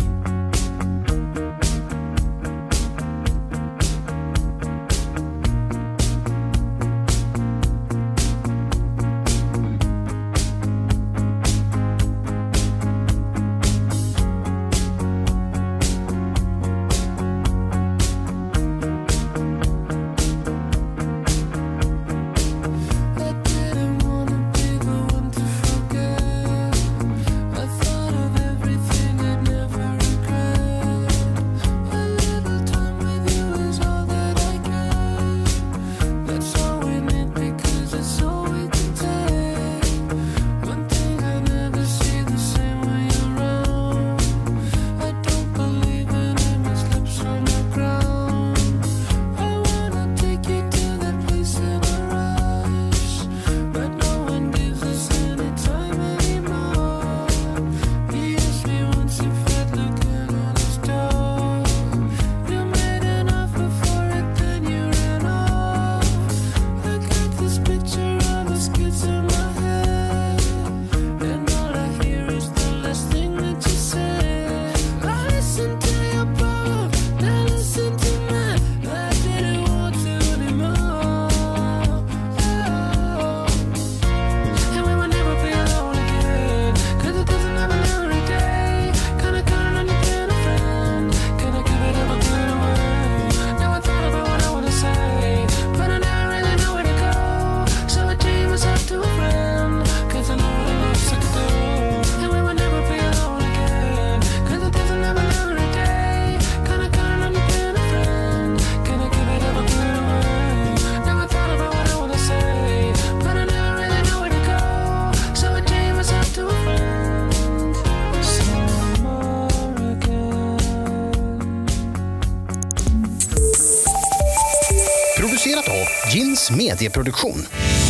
[SPEAKER 4] och Gins medieproduktion.